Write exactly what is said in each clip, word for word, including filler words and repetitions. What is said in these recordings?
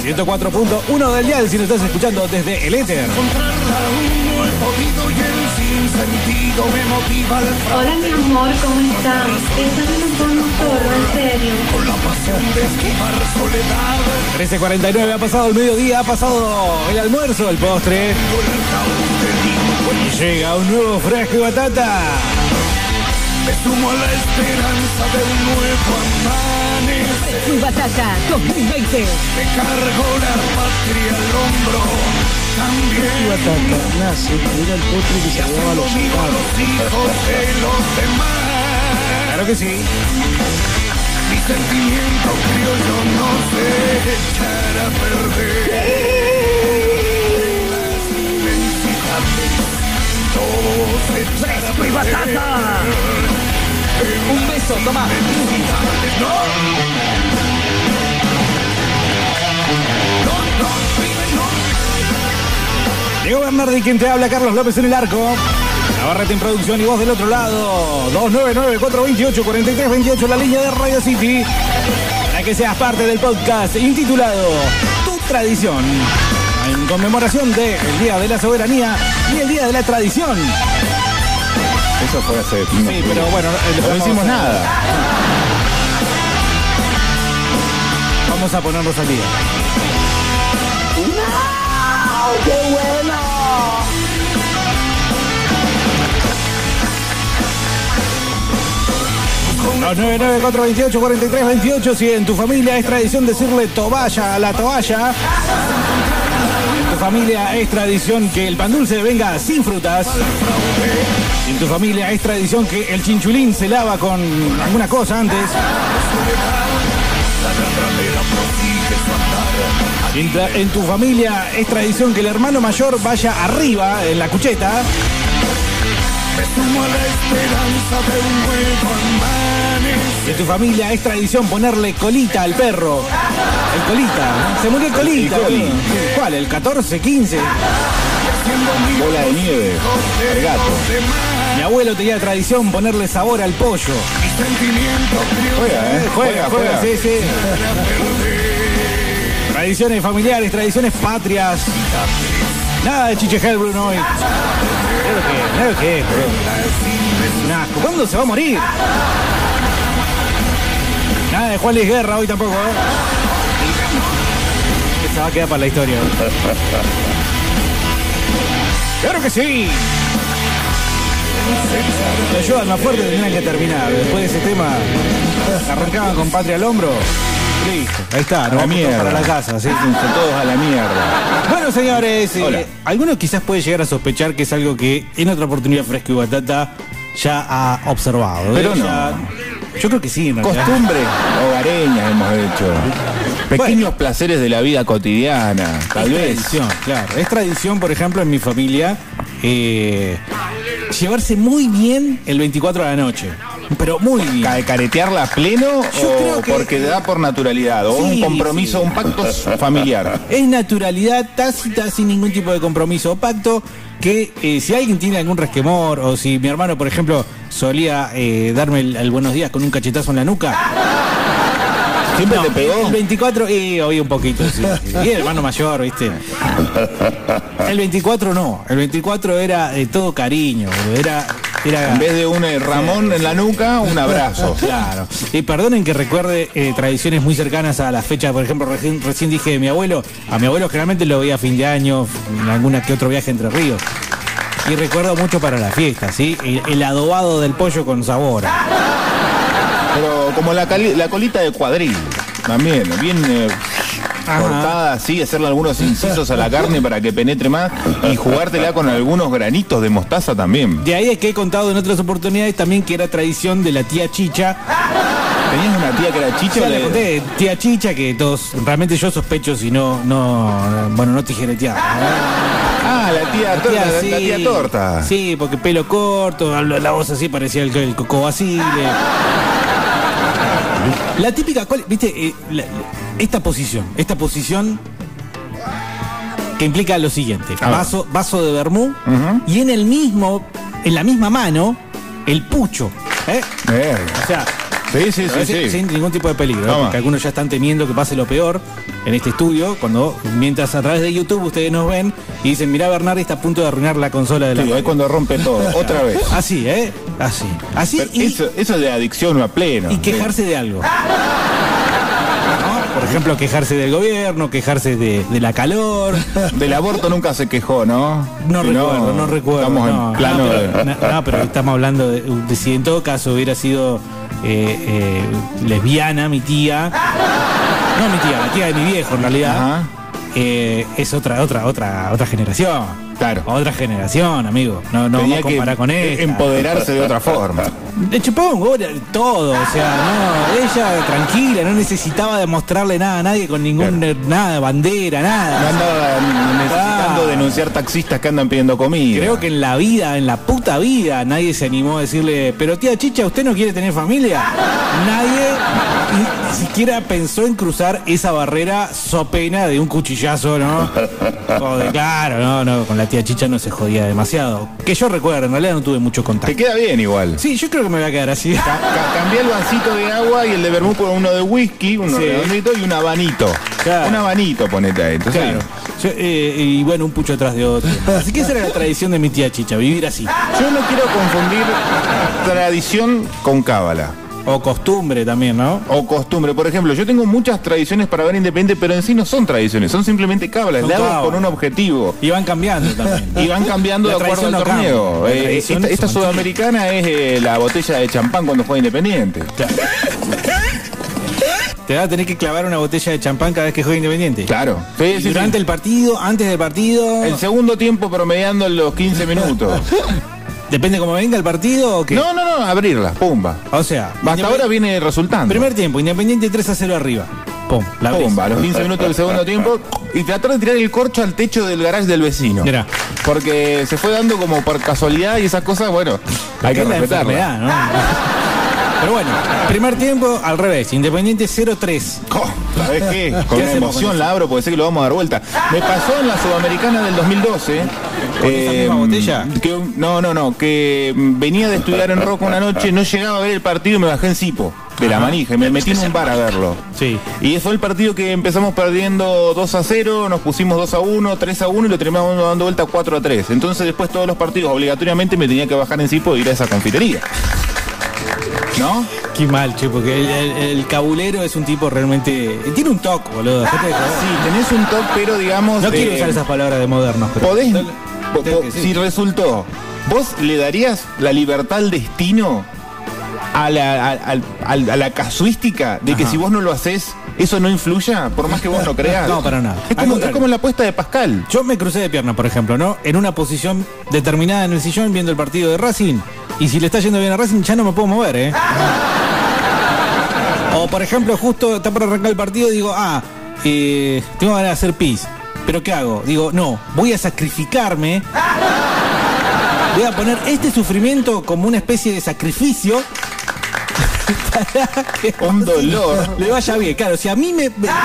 ciento cuatro punto uno del dial si lo estás escuchando desde el éter. Hola mi amor, ¿cómo estás? Estás en un zorro, en serio. trece cuarenta y nueve, ha pasado el mediodía, ha pasado el almuerzo, el postre. Y llega un nuevo Fresco y Batata. Me sumo a la esperanza de un nuevo amanecer. Fresco y Batata dos mil veinte. Me cargo la patria al hombro. También Fresco y Batata nace, era el postre que se llevaba a los a los hijos de los demás. Claro que sí. Mi sentimiento criollo no se echará a perder. Las inmensidades todo se echará a perder. Un beso, toma. Diego Bernardi, quien te habla, Carlos López en el arco. Navarrete en producción y voz del otro lado. dos nueve nueve, cuatro dos ocho, cuatro tres dos ocho, la línea de Radio City. Para que seas parte del podcast intitulado Tu Tradición. En conmemoración del Día de la Soberanía y el Día de la Tradición. Eso fue hace... Sí, pero bueno, no hicimos nada. Vamos a ponernos al día. ¡Qué bueno! dos nueve nueve, cuatro dos ocho, cuatro tres dos ocho. Si en tu familia es tradición decirle toalla a la toalla, en tu familia es tradición que el pan dulce venga sin frutas, en tu familia es tradición que el chinchulín se lava con alguna cosa antes, en, tra- en tu familia es tradición que el hermano mayor vaya arriba en la cucheta, Me sumo a la esperanza de un nuevo amanecer. en tu familia es tradición ponerle colita al perro. El colita, ¿no? Se murió el colita. El coli. boludo. ¿Cuál? ¿El catorce, quince? Bola de nieve, el gato. Mi abuelo tenía tradición ponerle sabor al pollo. Juega, ¿eh? Juega, juega, sí, sí. Tradiciones familiares, tradiciones patrias. Nada de Chiche Helbrun hoy. Claro que, claro que es, bro. Un asco. ¿Cuándo se va a morir? Nada de Juan Luis Guerra hoy tampoco, ¿eh? Se va a quedar para la historia. ¡Claro que sí! La ayuda más fuerte tenían que terminar. Después de ese tema, arrancaban con Patria al hombro. Listo, ahí está, A la mierda. para la casa, ¿sí? Todos a la mierda. Bueno, señores, Hola. eh, algunos quizás puede llegar a sospechar que es algo que en otra oportunidad Fresco y Batata ya ha observado. ¿eh? Pero no. Ya- yo creo que sí, en realidad. Costumbres hogareñas hemos hecho. Pequeños Bueno. placeres de la vida cotidiana, tal Es vez. tradición, claro. Es tradición, por ejemplo, en mi familia, eh, llevarse muy bien el veinticuatro de la noche. Pero muy bien. Ca- ¿Caretearla a pleno Yo o creo que- porque da por naturalidad? O Sí, un compromiso, sí. un pacto familiar. Es naturalidad tácita, sin ningún tipo de compromiso o pacto, que eh, si alguien tiene algún resquemor, o si mi hermano, por ejemplo, solía eh, darme el, el buenos días con un cachetazo en la nuca. ¿Siempre No, te pegó? El veinticuatro, y hoy un poquito, sí. Y el hermano mayor, ¿viste? El veinticuatro no. El veinticuatro era de todo cariño, boludo. Era. era En vez de un eh, Ramón en la nuca, un abrazo. Claro. Y perdonen que recuerde eh, tradiciones muy cercanas a la fecha. Por ejemplo, recién, recién dije de mi abuelo. A mi abuelo generalmente lo veía a fin de año, en alguna que otro viaje entre ríos. Y recuerdo mucho para la fiesta, ¿sí? El, el adobado del pollo con sabor. Pero como la, cali- la colita de cuadril, también, bien eh, Ajá. cortada así, hacerle algunos incisos a la carne para que penetre más y jugártela con algunos granitos de mostaza también. De ahí es que he contado en otras oportunidades también que era tradición de la tía Chicha. ¿Tenías una tía que era chicha? Ya o le le- conté, tía Chicha, que todos, realmente yo sospecho si no, no, bueno, no tijereteaba. Ah, la tía torta, la, sí. la tía torta. Sí, porque pelo corto, la, la voz así parecía el, el Coco Basile. La típica, ¿cuál- viste, eh, la- esta posición, esta posición que implica lo siguiente, A ver. vaso, vaso de vermú Ujú. y en el mismo, en la misma mano, el pucho. ¿eh? Eh, O sea, Sí, sí, sí, sin, sí. sin ningún tipo de peligro, ¿no? Porque algunos ya están temiendo que pase lo peor en este estudio, cuando mientras a través de YouTube ustedes nos ven y dicen, mirá, Bernardi está a punto de arruinar la consola de la Sí, radio. es cuando rompe todo, otra vez. Así, ¿eh? Así. Así Pero y, eso, eso es de adicción a pleno. y quejarse de algo. ¿No? Por ejemplo, quejarse del gobierno, quejarse de, de la calor. Del aborto nunca se quejó, ¿no? No Si recuerdo, no, recuerdo. Estamos no, en plano no, de... pero, no, no, pero estamos hablando de, de si en todo caso hubiera sido eh, eh, lesbiana mi tía. No mi tía, la tía de mi viejo en realidad. Ajá. Eh, es otra, otra, otra, otra generación. Claro. Otra generación, amigo. No, no Tenía vamos a comparar que con esta. empoderarse de otra forma. Le chupaba un huevo todo, o sea, no, ella tranquila, no necesitaba demostrarle nada a nadie con ningún, Claro. nada, bandera, No nada. andaba necesitando Ah. denunciar taxistas que andan pidiendo comida. Creo que en la vida, en la puta vida, nadie se animó a decirle, pero tía Chicha, ¿usted no quiere tener familia? Nadie ni siquiera pensó en cruzar esa barrera so pena de un cuchillazo, ¿no? O de, claro, no, no, con la tía Chicha no se jodía demasiado. Que yo recuerdo, en realidad no tuve mucho Te contacto. queda bien igual. Sí, yo creo que me voy a quedar así. Ca- ca- cambié el vasito de agua y el de vermú por uno de whisky, uno Sí. redondito y un habanito. Claro. Un habanito ponete ahí. Entonces, Claro. Yo, eh, y bueno, un pucho atrás de otro. Así que esa era la tradición de mi tía Chicha, vivir así. yo no quiero confundir tradición con cábala. O costumbre también, ¿no? O costumbre. Por ejemplo, yo tengo muchas tradiciones para ver Independiente, pero en sí no son tradiciones, son simplemente cábalas. Son Le hago cábalas. con un objetivo. Y van cambiando también. Y van cambiando La de acuerdo al tradición no torneo. cambia. La Eh, tradición esta se esta mantiene. sudamericana es eh, la botella de champán cuando juega Independiente. Claro. Te va a tener que clavar una botella de champán cada vez que juegue Independiente. Claro. Sí, Y sí, durante sí. el partido, antes del partido. El segundo tiempo promediando los quince minutos. Depende cómo venga el partido o qué. No, no, no, abrirla, pumba. O sea, Hasta Independ- ahora viene resultando. primer tiempo, Independiente tres a cero arriba. Pum, la abrís. Pumba, a los quince minutos del segundo tiempo. Y tratar de tirar el corcho al techo del garage del vecino. Mirá. Porque se fue dando como por casualidad y esas cosas, bueno, hay que Es la respetarla. enfermedad, ¿no? Pero bueno, primer tiempo al revés, Independiente cero tres. Oh, ¿sabés qué? Con ¿Qué una hacemos con emoción eso? la abro porque sé que lo vamos a dar vuelta. Me pasó en la Sudamericana del dos mil doce. ¿Con esa misma botella? Que, un- no, no, no. Que mm, venía de estudiar en Roca una noche, no llegaba a ver el partido y me bajé en Cipo. De la Ajá. manija, y me metí en un bar a verlo. Sí. Y fue el partido que empezamos perdiendo dos a cero, nos pusimos dos a uno, tres a uno y lo terminamos dando vuelta cuatro a tres. Entonces después todos los partidos obligatoriamente me tenía que bajar en Cipo e ir a esa confitería. ¿No? Qué mal, che, porque el, el- el cabulero es un tipo realmente. Tiene un toque, boludo. dejate de joder. Sí, tenés un toque, pero digamos... No quiero eh, usar esas palabras de modernos, pero. podés... No- po- tengo po- que sí. Si resultó, ¿vos le darías la libertad al destino a la, a, a- a- a la casuística de que Ajá. si vos no lo haces, eso no influya, por más que vos no creas? No, para nada. Es Al como, es contrario. como la apuesta de Pascal. Yo me crucé de pierna, por ejemplo, ¿no? En una posición determinada en el sillón viendo el partido de Racing. Y si le está yendo bien a Racing, ya no me puedo mover, ¿eh? O, por ejemplo, justo está por arrancar el partido y digo, ah, eh, tengo ganas de hacer pis. ¿Pero qué hago? Digo, no, voy a sacrificarme. Voy a poner este sufrimiento como una especie de sacrificio. Para que Un dolor. le vaya bien. Claro, si a mí me... me-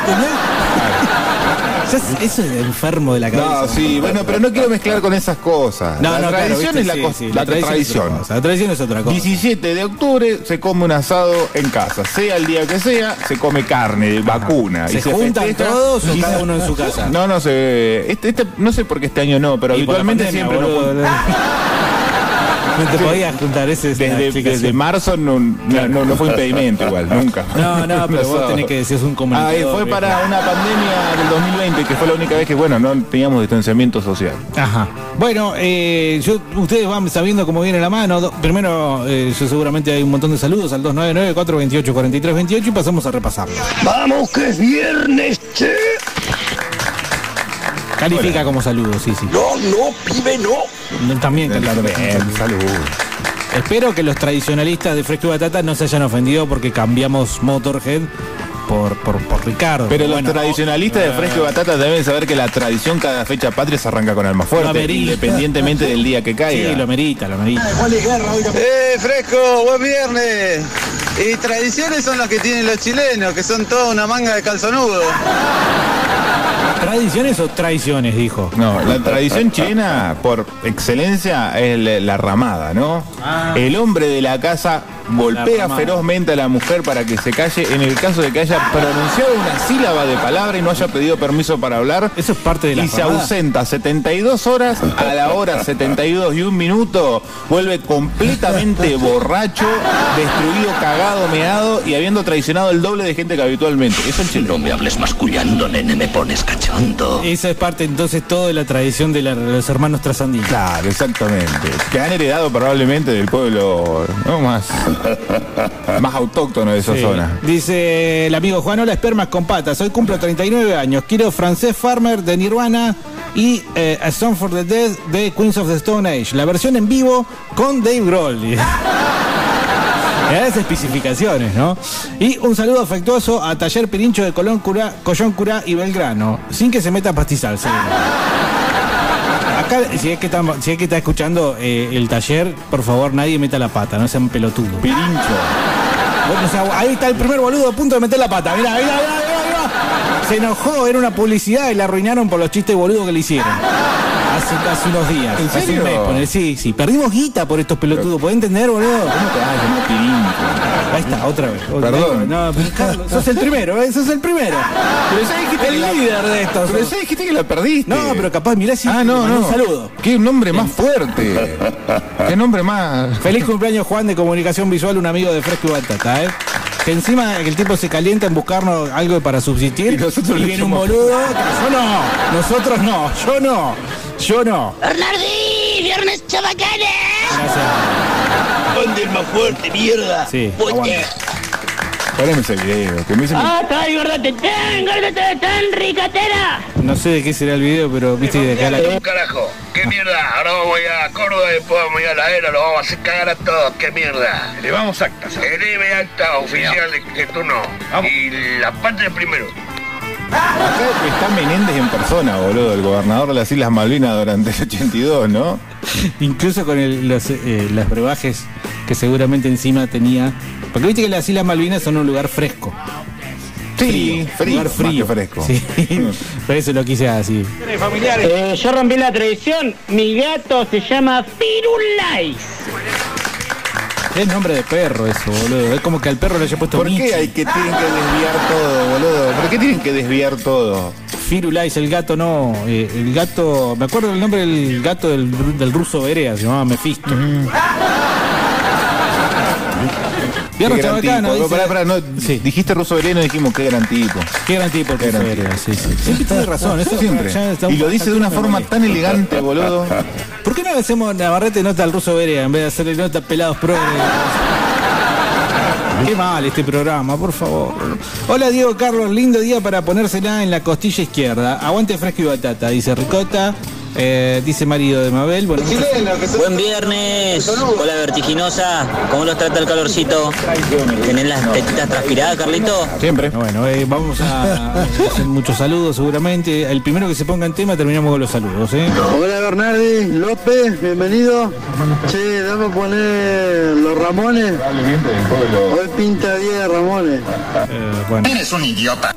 Ya es- eso es de enfermo de la cabeza. No, sí, bueno, pero no quiero mezclar con esas cosas. No, la no, claro, tradición viste, es la, sí, cos- sí, la tradición. es otra cosa, la tradición es otra cosa. diecisiete de octubre se come un asado en casa, sea el día que sea, se come carne de vacuna. ¿Se y juntan festeja. todos o Y cada se- uno en su casa? No, no sé. Este, este- no sé por qué este año no, pero Y por la habitualmente pandemia, siempre boludo, no. boludo. No te podías juntar, ese es una Desde, explicación. desde marzo no, no, no- no fue impedimento igual, nunca. No, no, pero vos tenés que decir, es un Ah, comunicador. y fue viejo. para una pandemia del dos mil veinte, que fue la única vez que, bueno, no teníamos distanciamiento social. Ajá. Bueno, eh, yo, ustedes van sabiendo cómo viene la mano. Do- primero, eh, yo seguramente hay un montón de saludos al dos nueve nueve, cuatro dos ocho, cuatro tres dos ocho y pasamos a repasarlo. Vamos que es viernes, che. Califica como saludo, sí, sí. No, no, pibe, no. No, También califica como Bien, saludo. salud. Espero que los tradicionalistas de Fresco y Batata no se hayan ofendido porque cambiamos Motorhead por, por, por Ricardo. Pero los Bueno, tradicionalistas de Fresco y Batata deben saber que la tradición cada fecha patria se arranca con alma Lo fuerte, amerita. independientemente del día que caiga. Sí, lo merita, lo merita. ¡Eh, fresco! ¡Buen viernes! Y tradiciones son las que tienen los chilenos, que son toda una manga de calzonudo. ¿Tradiciones o traiciones, dijo? No, la tradición chilena, por excelencia, es la, la ramada, ¿no? Ah. El hombre de la casa golpea ferozmente a la mujer para que se calle en el caso de que haya pronunciado una sílaba de palabra y no haya pedido permiso para hablar. Eso es parte de la Y se ausenta setenta y dos horas, a la hora setenta y dos y un minuto, vuelve completamente borracho, destruido, cagado, meado y habiendo traicionado el doble de gente que habitualmente. Eso es Chile. No me hables mascullando, nene, me pones cachondo. Esa es parte entonces todo de la tradición de la, los hermanos trasandinos. Claro, exactamente. Que han heredado probablemente del pueblo, ¿no? más, más autóctono de esa Sí. zona. Dice el amigo Juan, hola, espermas con patas. Hoy cumplo treinta y nueve años. Quiero Francés Farmer de Nirvana y eh, A Song for the Dead de Queens of the Stone Age. La versión en vivo con Dave Grohl. Esas especificaciones, ¿no? Y un saludo afectuoso a Taller Pirincho de Colón Curá, Collón Curá y Belgrano, sin que se meta a pastizal, seguro. Acá, si es que está, si es que está escuchando eh, el taller, por favor, nadie meta la pata, no sean pelotudos. Pirincho. Bueno, o sea, ahí está el primer boludo a punto de meter la pata. Mirá, mirá, mirá, mirá, mirá. Se enojó, era una publicidad y la arruinaron por los chistes boludos que le hicieron. Hace casi unos días. ¿En Hace serio? un mes, ponele. Sí, sí. Perdimos guita por estos pelotudos. ¿Podés entender, boludo? ¿Cómo te vas a llamar Pirincho? Ahí está, otra vez. Otra Perdón. vez. No, pero Carlos, sos el primero, ¿eh? Sos el primero. Pero ya dijiste El que la- líder de estos. Pero ya dijiste que la perdiste. No, pero capaz, mirá si Ah, no, le mandó no. un saludo. Qué nombre más fuerte. Qué nombre más. Feliz cumpleaños, Juan, de Comunicación Visual, un amigo de Fresco y Batata, ¿eh? Que encima que el tipo se calienta en buscarnos algo para subsistir. Y nosotros y le viene un echamos- boludo. Yo no, nosotros no, yo no, yo no. Bernardi, viernes chabacana. Gracias. ¿Dónde es más fuerte, mierda? Sí, Puente. aguanta. Poneme ese video. Que me dicen. Ah, está el gordo tetán, gordo tetán, ricatera. No sé de qué será el video, pero viste de acá la... Un carajo, qué mierda. Ahora voy a Córdoba y después vamos a ir a la era, lo vamos a hacer cagar a todos, qué mierda. Elevamos actas. Eleve acta oficial de que tú no. Y la patria primero. Acá está Menéndez en persona, boludo, el gobernador de las Islas Malvinas durante el ochenta y dos, ¿no? Incluso con el, los, eh, las brebajes que seguramente encima tenía. Porque viste que las Islas Malvinas son un lugar fresco. Sí, frío, lugar más frío. que fresco. Sí, por eso lo quise así. Eh, yo rompí la tradición. Mi gato se llama Firulais. Es nombre de perro eso, boludo. Es como que al perro le haya puesto ¿Por Michi. qué hay que tienen que desviar todo, boludo? ¿Por qué tienen que desviar todo? Firulais, el gato no. Eh, el gato. Me acuerdo el nombre del gato del, del ruso Berea, se llamaba Mephisto. Viernes Qué gran Chabacano, tipo. dice- Pará, pará, no, Sí. Dijiste ruso vereno y dijimos qué gran tipo. Qué gran tipo el Qué ruso gran Berea, sí, sí. Siempre tiene razón, eso Siempre. ya está un- Y lo dice de una me forma molesta. tan elegante, boludo. ¿Por qué no le hacemos Navarrete nota al ruso Berea en vez de hacerle nota a pelados progres? Qué mal este programa, por favor. Hola Diego Carlos, lindo día para ponérsela en la costilla izquierda. Aguante Fresco y Batata, dice Ricota. Eh, dice marido de Mabel. Bueno, Buen viernes, hola vertiginosa, ¿cómo los trata el calorcito? ¿Tenés las tetitas transpiradas, Carlito? Siempre. bueno eh, vamos a hacer muchos saludos seguramente. El primero que se ponga en tema terminamos con los saludos, ¿eh? Hola Bernardi, López, bienvenido. Che, dame a poner los Ramones. Hoy pinta día de Ramones. Eh, bueno. Eres un idiota.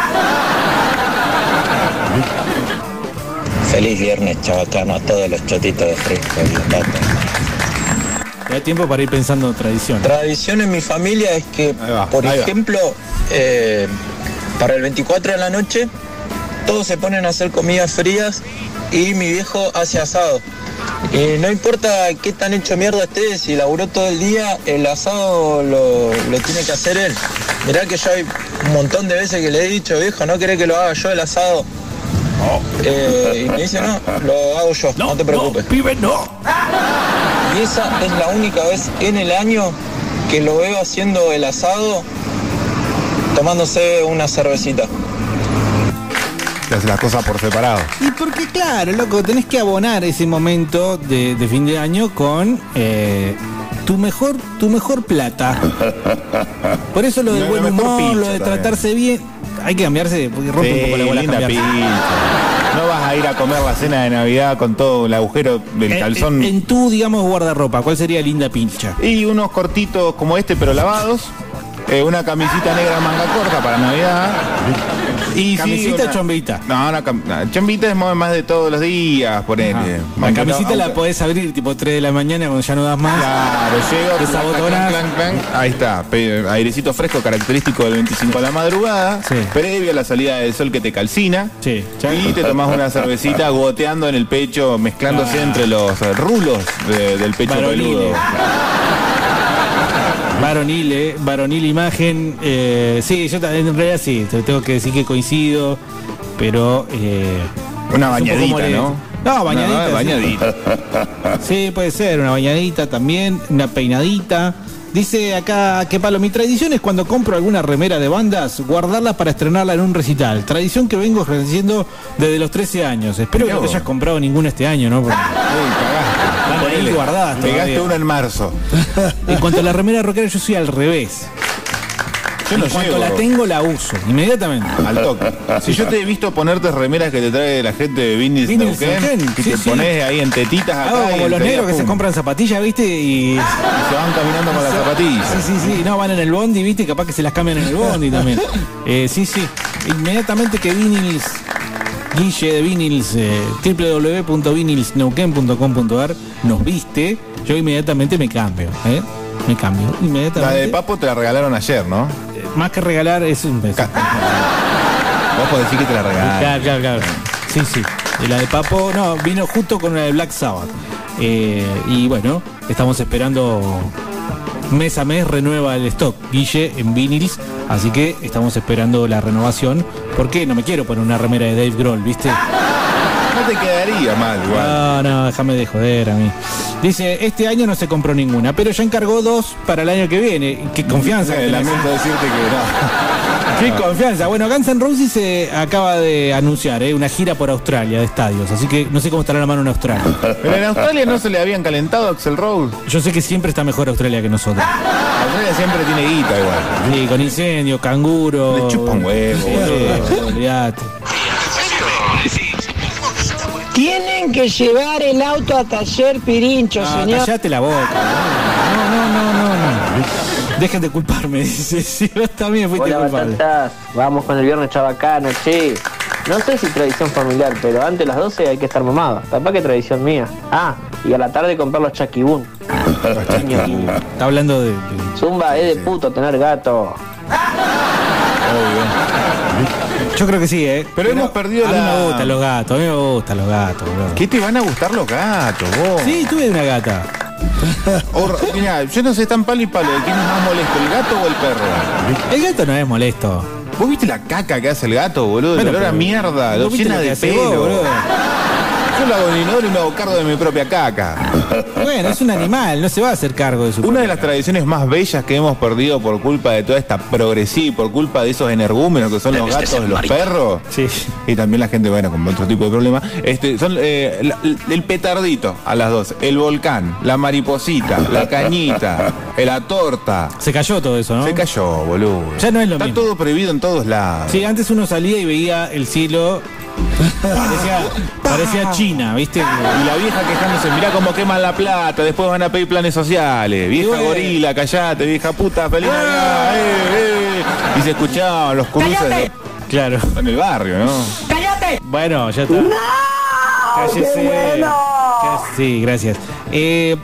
Feliz viernes, chabacano, a todos los chotitos de Fresco y Batata. Te da tiempo para ir pensando en tradición. Tradición en mi familia es que, Ahí va, por ahí va. ejemplo, eh, para el veinticuatro de la noche, todos se ponen a hacer comidas frías y mi viejo hace asado. Y no importa qué tan hecho mierda esté, si laburó todo el día, el asado lo, lo tiene que hacer él. Mirá que yo hay un montón de veces que le he dicho, viejo, ¿no querés que lo haga yo el asado? Eh, y me dice, no, lo hago yo, no, te preocupes. pibe, no. Y esa es la única vez en el año que lo veo haciendo el asado, tomándose una cervecita. Te hace las cosas por separado. Y porque, claro, loco, tenés que abonar ese momento de, de fin de año con eh, tu mejor tu mejor plata. Por eso lo del No, buen lo mejor humor, pincho lo de también. tratarse bien, hay que cambiarse, porque rompe un poco la bola linda cambiarse. pincha. No vas a ir a comer la cena de Navidad con todo el agujero del En, calzón. en- en tu, digamos, guardarropa, ¿cuál sería linda pincha? Y unos cortitos como este, pero lavados. Eh, una camisita negra manga corta para Navidad. Y ¿Camisita sí, o una- chombita? No, no, cam- no, chombita es más de todos los días, ponele. La Aunque camisita no- la aunque- podés abrir tipo tres de la mañana cuando ya no das más. Claro, llego, Esa clan, botona. clan, clan, clan. Ahí está, pe- airecito fresco característico del veinticinco a la madrugada, Sí. previo a la salida del sol que te calcina. Sí. Y te tomás una cervecita goteando en el pecho, mezclándose Ah. entre los eh, rulos de- del pecho Varonile. peludo. Varonile, varonil imagen. Eh, sí, yo también en realidad sí, te tengo que decir que coincido, pero... Eh, Una es un poco bañadita, molesto. ¿no? No, bañadita. No, sí. bañadita. Sí, puede ser, una bañadita también, una peinadita. Dice acá que Palo, mi tradición es cuando compro alguna remera de bandas, guardarla para estrenarla en un recital. Tradición que vengo ejerciendo desde los trece años. Espero que no te hayas comprado ninguna este año, ¿no? Porque están ahí Ponele, guardadas pegaste todavía. una en marzo. En cuanto a la remera rockera, yo soy al revés. Yo no en cuanto llego. la tengo, la uso, inmediatamente. Al toque. Si yo te he visto ponerte remeras que te trae la gente de Vinis Vinyls Neuquén, Neuquén, y sí, te sí. pones ahí en tetitas acá. Hago y como los enseguida, negros que se pum, compran zapatillas, ¿viste? Y... y se van caminando con las zapatillas. Sí, sí, sí, no, van en el bondi, ¿viste? Capaz que se las cambian en el bondi también. Eh, sí, sí. Inmediatamente que Vinyls, Guille de Vinyls, eh, w w w punto vinyls neuquén punto com punto a r nos viste, yo inmediatamente me cambio, ¿eh? Me cambio, La inmediatamente. de Papo te la regalaron ayer, ¿no? Eh, Más que regalar es un beso. Vos podés decir que te la regalaron. Claro, claro, claro. Sí, sí. Y la de Papo, no, vino justo con la de Black Sabbath. Eh, y bueno, estamos esperando mes a mes renueva el stock, Guille, en Vinyls. Así que estamos esperando la renovación. Porque no me quiero poner una remera de Dave Grohl, ¿viste? No te quedaría mal, igual. No, no, déjame de joder a mí. Dice, este año no se compró ninguna, pero ya encargó dos para el año que viene. Qué confianza. que Eh, tenés. lamento decirte que no. Qué confianza. Bueno, Guns N' Roses se acaba de anunciar ¿eh? una gira por Australia de estadios, así que no sé cómo estará la mano en Australia. Pero en Australia no se le habían calentado a Axl Rose. Yo sé que siempre está mejor Australia que nosotros. Australia siempre tiene guita igual. Sí, con incendio, canguro. Le chupan huevo, Sí, boludo. olvidate. Tienen que llevar el auto a taller Pirincho, No, señor. callate la boca. No, no, no, no, no. Dejen de culparme, dice. Si vos también fuiste Hola, culpable. batatas. Vamos con el viernes chabacano, che. No sé si tradición familiar, pero antes de las doce hay que estar mamado. Capaz que tradición mía. Ah, y a la tarde comprar los chaquibún. Está hablando de... de- Zumba, es de puto tener gato. Yo creo que sí, ¿eh? Pero hemos perdido a mí la- me gustan los gatos, a mí me gustan los gatos, boludo. ¿Qué te van a gustar los gatos, vos? Sí, tuve una gata. O- Mirá, yo no sé tan palo y palo de quién es más molesto, el gato o el perro. El gato no es molesto. ¿Vos viste la caca que hace el gato, boludo? Bueno, el olor a pero- mierda, lo ¿vos viste llena lo que de hace pelo. vos, boludo? Yo lo hago en inodoro y me hago cargo de mi propia caca. Bueno, es un animal, no se va a hacer cargo de su Una de propia las caca. tradiciones más bellas que hemos perdido por culpa de toda esta progresiva y por culpa de esos energúmenos que son los gatos, los perros, Sí. y también la gente, bueno, con otro tipo de problema, este, son eh, la- el petardito a las dos, el volcán, la mariposita, la cañita, la torta. Se cayó todo eso, ¿no? Se cayó, boludo. Ya no es lo Está mismo. todo prohibido en todos lados. Sí, antes uno salía y veía el cielo. Parecía, parecía China, ¿viste? Y la vieja quejándose, mirá cómo queman la plata, después van a pedir planes sociales. Vieja bueno. gorila, callate, vieja puta, feliz Navidad, eh, eh. Y se escuchaban los cruces de- Claro. en el barrio, ¿no? Bueno, ya está. Cállese. Cá- Sí, gracias. Eh,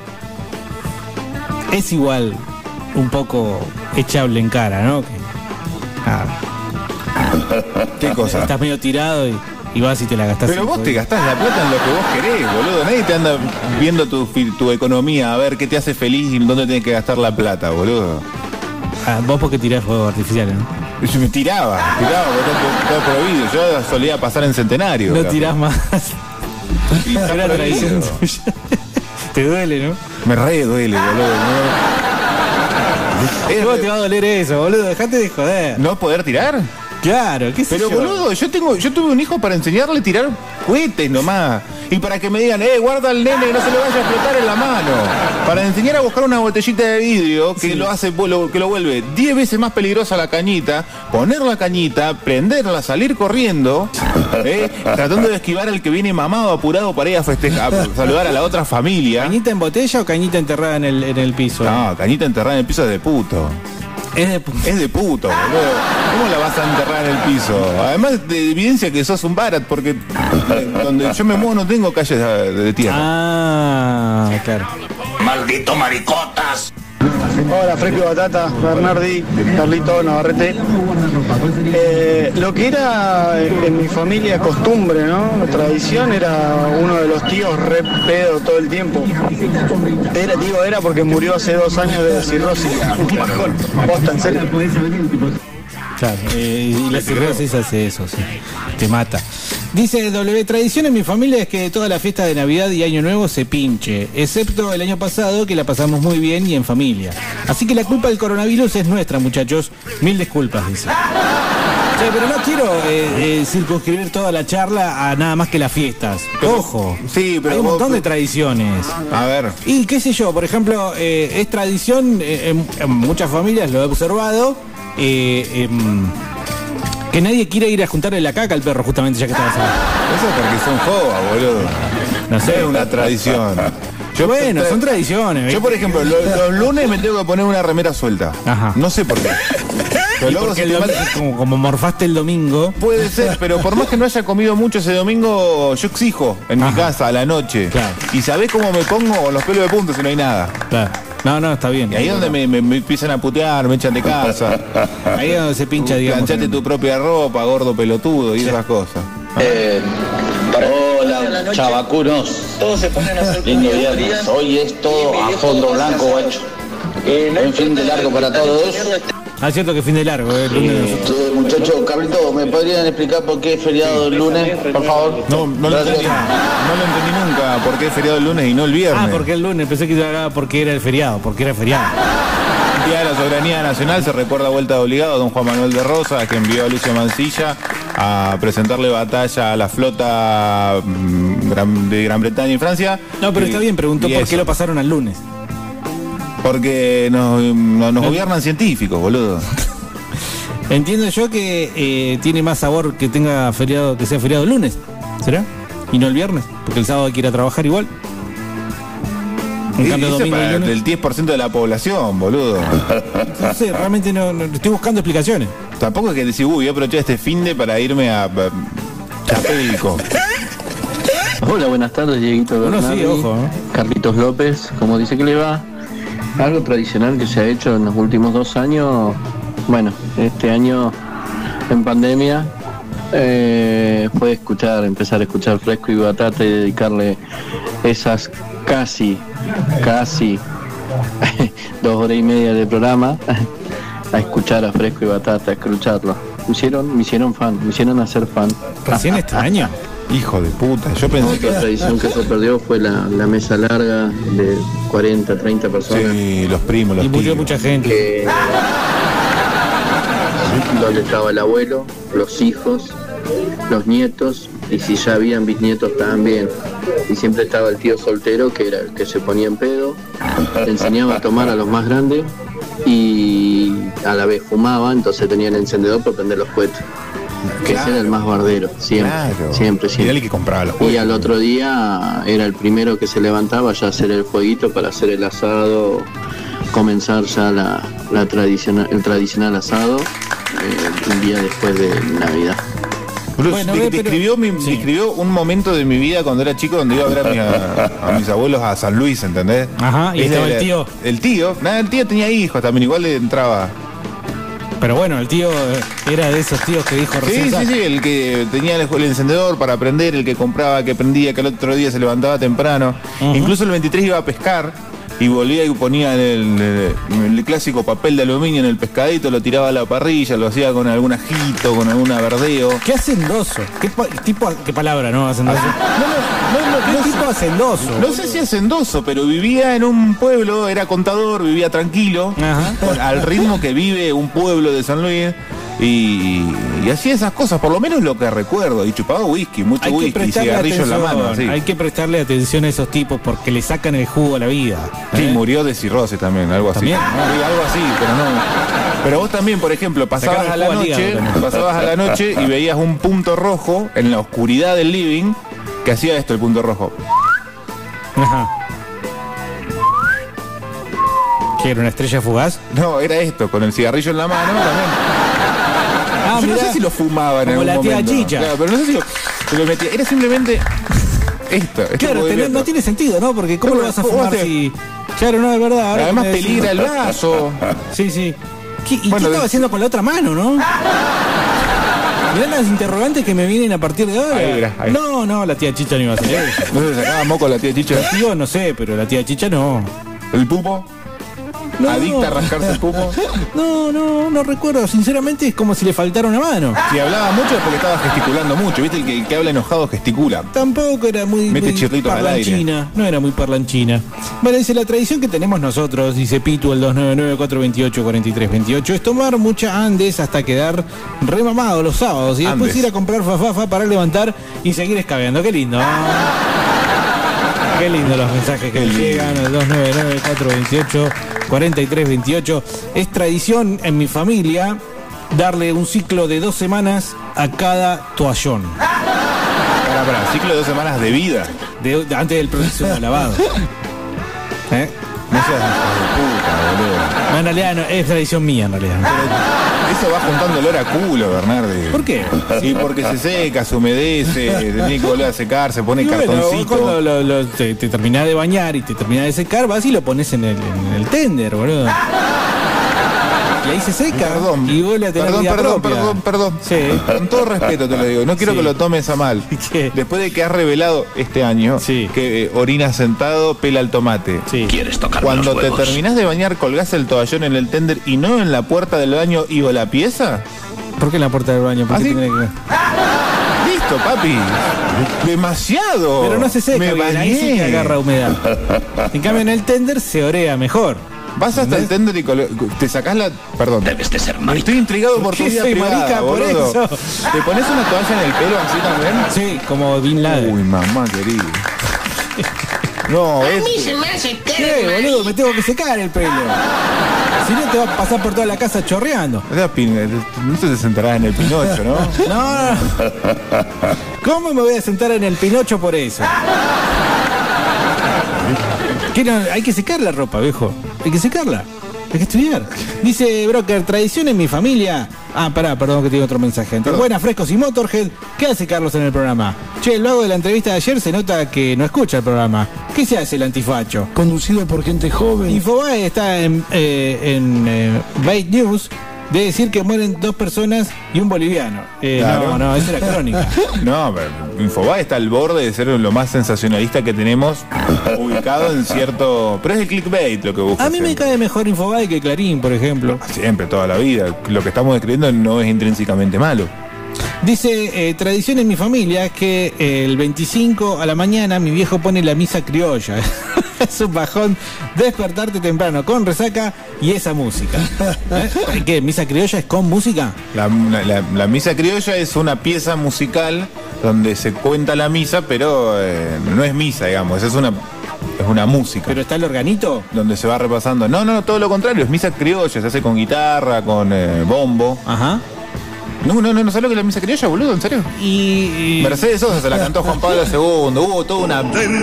es igual un poco echable en cara, ¿no? Que, ah, ¿Qué cosa? estás medio tirado y, y vas y te la gastás. Pero en vos te jodido. gastás la plata en lo que vos querés, boludo. Nadie te anda viendo tu, fi- tu economía, a ver qué te hace feliz y dónde tenés que gastar la plata, boludo. Ah, vos porque tirás fuegos artificiales, ¿no? Yo me tiraba, tiraba, porque está, está prohibido. Yo solía pasar en centenario. No capaz. tirás más. Y está Era tradición prohibido. tuya. Te duele, ¿no? Me re duele, boludo. No, ¿Cómo te va a doler eso, boludo? Dejate de joder. ¿No poder tirar? Claro, qué sé Pero yo. boludo, yo tengo, yo tuve un hijo para enseñarle a tirar cohetes nomás. Y para que me digan, eh, guarda al nene que no se le vaya a explotar en la mano. Para enseñar a buscar una botellita de vidrio que Sí. lo hace, lo- que lo vuelve diez veces más peligrosa la cañita, poner la cañita, prenderla, salir corriendo, eh, tratando de esquivar al que viene mamado, apurado para ir a festejar, a saludar a la otra familia. ¿Cañita en botella o cañita enterrada en el, en el piso? No, cañita enterrada en el piso de puto. Es de puto. Es de puto, boludo. ¿Cómo la vas a enterrar en el piso? Además de evidencia que sos un barat, porque eh, donde yo me muevo no tengo calles de, de tierra. Ah, claro. ¡Maldito maricotas! Hola, Fresco y Batata, Bernardi, Carlito, Navarrete. Eh, lo que era en mi familia costumbre, ¿no? Tradición, era uno de los tíos re pedo todo el tiempo. Era, digo, era porque murió hace dos años de cirrosis. Un bajón. Posta, en serio. Claro, eh, y la cirrosis hace eso, sí. Te mata. Dice W, tradición en mi familia es que toda la fiesta de Navidad y Año Nuevo se pinche, excepto el año pasado que la pasamos muy bien y en familia. Así que la culpa del coronavirus es nuestra, muchachos. Mil disculpas, dice. Sí, pero no quiero eh, eh, circunscribir toda la charla a nada más que las fiestas. Ojo, sí, pero hay un vos, montón de tradiciones. A ver. Y qué sé yo, por ejemplo, eh, es tradición, eh, en, en muchas familias lo he observado, eh, eh, que nadie quiere ir a juntarle la caca al perro, justamente, ya que estabas ahí. Eso es porque son jovas, boludo. No sé. Es una tradición. Yo, bueno, son tradiciones. ¿Viste? Yo, por ejemplo, lo, los lunes me tengo que poner una remera suelta. Ajá. No sé por qué. Pero luego porque se el te domingo, mal- como, como morfaste el domingo. Puede ser, pero por más que no haya comido mucho ese domingo, yo exijo en Ajá. mi casa a la noche. Claro. Y sabés cómo me pongo con los pelos de punta si no hay nada. Claro. No, no, está bien. Y ahí es donde me, me- me empiezan a putear, me echan de casa. Ahí es donde se pincha, digamos. Planchate en- tu propia ropa, gordo pelotudo y esas cosas. Eh, Hola, chavacunos. Todos se ponen a hacer Lindo comida viernes. fría. Hoy es todo Y mi a viejo fondo hace blanco, asado. guacho. Eh, no Buen fin de importa largo qué para tan todos. hecho mierda esté. Ah, es cierto que fin de largo, eh, el lunes de nosotros. Eh, muchachos, Carlito, ¿me podrían explicar por qué es feriado el lunes, por favor? No, no lo Gracias. entendí. No lo entendí nunca. ¿Por qué es feriado el lunes y no el viernes? Ah, porque el lunes, pensé que te hablaba porque era el feriado, porque era feriado. Día de la Soberanía Nacional se recuerda vuelta de obligado a don Juan Manuel de Rosas, que envió a Lucio Mansilla a presentarle batalla a la flota mm, gran- de Gran Bretaña y Francia. No, pero Y- está bien, preguntó y por eso. qué lo pasaron al lunes. Porque nos, no- nos gobiernan científicos, boludo. Entiendo yo que eh, tiene más sabor que tenga feriado, que sea feriado el lunes, ¿será? Y no el viernes, porque el sábado hay que ir a trabajar igual. En Y- cambio, ese domingo y para lunes. el diez por ciento de la población, boludo. No sé, realmente no, no- estoy buscando explicaciones. Tampoco es que decir, uy, voy a aprovechar este finde para irme a, a Chapelco. Hola, buenas tardes, Dieguito Bueno, Bernardi, sí, ojo, ¿no? Carlitos López, como dice que le va. Algo tradicional que se ha hecho en los últimos dos años, bueno, este año en pandemia, eh, fue escuchar, empezar a escuchar Fresco y Batata y dedicarle esas casi, casi dos horas y media de programa a escuchar a Fresco y Batata, a escucharlo. Me hicieron, me hicieron fan, me hicieron hacer fan. Recién este año. Hijo de puta, yo pensé que... Otra tradición que se perdió fue la, la mesa larga de cuarenta, treinta personas. Sí, los primos, los Y murió tíos. mucha gente. Que, donde estaba el abuelo, los hijos, los nietos, y si ya habían bisnietos también. Y siempre estaba el tío soltero, que era el que se ponía en pedo, le enseñaba a tomar a los más grandes y a la vez fumaba, entonces tenía el encendedor para prender los cohetes. Que ese era el más bardero, siempre, Claro. siempre, Y era siempre. el que compraba los Y juegos. al otro día era el primero que se levantaba ya a hacer el fueguito para hacer el asado, comenzar ya la, la tradicional, el tradicional asado eh, un día después de Navidad. Boludo, Bueno, de- ve, pero- describió, mi- sí. describió un momento de mi vida cuando era chico donde iba a ver a, mi- a- a mis abuelos a San Luis, ¿entendés? Ajá, y Es estaba de- el tío. El tío, nada, el tío tenía hijos también, igual le entraba. Pero bueno, el tío eh, era de esos tíos que dijo Sí, recién. sí, sí, el que tenía el, el encendedor para prender, el que compraba, que prendía, que al otro día se levantaba temprano. Ujú. Incluso el veintitrés iba a pescar y volvía y ponía el, el- el clásico papel de aluminio en el pescadito, lo tiraba a la parrilla, lo hacía con algún ajito, con algún verdeo. Qué hacendoso. ¿Qué pa- tipo, qué palabra, no? Hacendoso. No, no, ¿Qué no sé- tipo hacendoso? No sé si hacendoso, pero vivía en un pueblo, era contador, vivía tranquilo, Ajá. con- al ritmo que vive un pueblo de San Luis. Y, y hacía esas cosas, por lo menos lo que recuerdo. Y chupaba whisky, mucho Hay que whisky, prestarle cigarrillo en la atención, mano. Sí, hay que prestarle atención a esos tipos porque le sacan el jugo a la vida. Sí, ¿eh? murió de cirrosis también, algo así. ¿También? Sí, algo así, pero no. Pero vos también, por ejemplo, pasabas Sacaron a la jugo al noche, hígado también. pasabas a la noche y veías un punto rojo en la oscuridad del living que hacía esto, el punto rojo. Ajá. ¿Qué era una estrella fugaz? No, era esto, con el cigarrillo en la mano también. Ah, Yo mirá, no sé si lo fumaba en como algún la tía momento. Chicha. Claro, pero no sé si lo, si lo metía. Era simplemente esto. este Claro, movimiento. tenés- no tiene sentido, ¿no? Porque ¿cómo ¿Cómo- lo vas a cómo fumar hace? si...? Claro, no, es verdad. ahora Además que me decís- peligra el vaso. Sí, sí. ¿Qué, ¿Y Bueno, qué estaba de- haciendo con la otra mano, no? Mirá las interrogantes que me vienen a partir de ahora. Ahí, mirá, ahí. No, no, la tía Chicha no iba a hacer eso. ¿No se sacaba moco la tía Chicha? La tío no sé, pero la tía Chicha no. ¿El pupo? No. ¿Adicta a rascarse el pupo? No, no, no recuerdo. Sinceramente es como si le faltara una mano. Si hablaba mucho es porque estaba gesticulando mucho. ¿Viste? El que, el que habla enojado gesticula. Tampoco era muy, Mete muy chirritos al aire. parlanchina. No era muy parlanchina. Bueno, dice, la tradición que tenemos nosotros, dice Pitu, el dos nueve nueve, cuatro dos ocho, cuatro tres dos ocho, es tomar mucha Andes hasta quedar remamado los sábados y después Andes. ir a comprar fafafa para levantar y seguir escabeando. Qué lindo. Qué lindo los mensajes que Qué me lindo. llegan al dos nueve nueve, cuatro dos ocho, cuatro tres dos ocho. Es tradición en mi familia darle un ciclo de dos semanas a cada toallón. Pará, pará, ciclo de dos semanas de vida. De- de- antes del proceso de lavado. ¿Eh? No seas hijo de puta, boludo. No, en realidad no, es tradición mía en realidad. Eso va juntando olor a culo, Bernardi. ¿Por qué? Sí, porque se seca, se humedece, se tiene que volver a secar, se pone Y bueno, cartoncito. vos cuando lo- lo- te, te terminás de bañar y te terminás de secar, vas y lo pones en el, en el tender, boludo. Y ahí se seca. Perdón, Y vos la tenés perdón, vida perdón, propia. perdón, perdón. Sí. Con todo respeto te lo digo, no quiero Sí. que lo tomes a mal. ¿Qué? Después de que has revelado este año Sí. que eh, orina sentado, pela el tomate. Sí. ¿Quieres tocar Cuando los te huevos? terminás de bañar, colgás el toallón en el tender y no en la puerta del baño y o la pieza. ¿Por qué en la puerta del baño? ¿Por ¿Ah, qué sí? tiene que ver? Listo, papi. Demasiado. Pero no se seca Me bien, ahí sí bañé. que agarra humedad. En cambio en el tender se orea mejor. Vas hasta el tender y colo- te sacás la... Perdón. Debes de ser marica. Estoy intrigado por tu qué vida soy privada, marica por boludo. eso? ¿Te pones una toalla en el pelo así también? Sí, como Bin Laden. Uy, mamá querida. No, es... ¿Qué, boludo? Me tengo que secar el pelo. Si no te va a pasar por toda la casa chorreando. o sea, pin- no se te sentarás en el Pinocho, ¿no? No, no. ¿Cómo me voy a sentar en el Pinocho por eso? ¿Qué no? Hay que secar la ropa, viejo. Hay que secarla. Hay que estudiar. Dice Broker, tradición en mi familia. Ah, pará, perdón que tengo otro mensaje. Entre Perdón. buenas, frescos y Motorhead, ¿qué hace Carlos en el programa? Che, luego de la entrevista de ayer se nota que no escucha el programa. ¿Qué se hace el antifacho? Conducido por gente joven. Infobae está en, eh, en eh, Bait News de decir que mueren dos personas y un boliviano. Eh, Claro. No, no, esa era crónica. No, pero Infobae está al borde de ser lo más sensacionalista que tenemos, ubicado en cierto... Pero es el clickbait lo que busca. A mí me siempre. cae mejor Infobae que Clarín, por ejemplo. Siempre, toda la vida. Lo que estamos describiendo no es intrínsecamente malo. Dice, eh, tradición en mi familia es que eh, el veinticinco a la mañana mi viejo pone la misa criolla. Es un bajón despertarte temprano con resaca y esa música. ¿Eh? ¿Qué? ¿Misa criolla es con música? La, la- la misa criolla es una pieza musical donde se cuenta la misa, pero eh, no es misa, digamos, es una, es una música. ¿Pero está el organito? Donde se va repasando. No, no, no, todo lo contrario, es misa criolla, se hace con guitarra, con eh, bombo. Ajá. No, no, no, no sabes lo que es la misa criolla, boludo, ¿en serio? Y... y- Mercedes Sosa se la cantó Juan Pablo segundo, hubo toda una...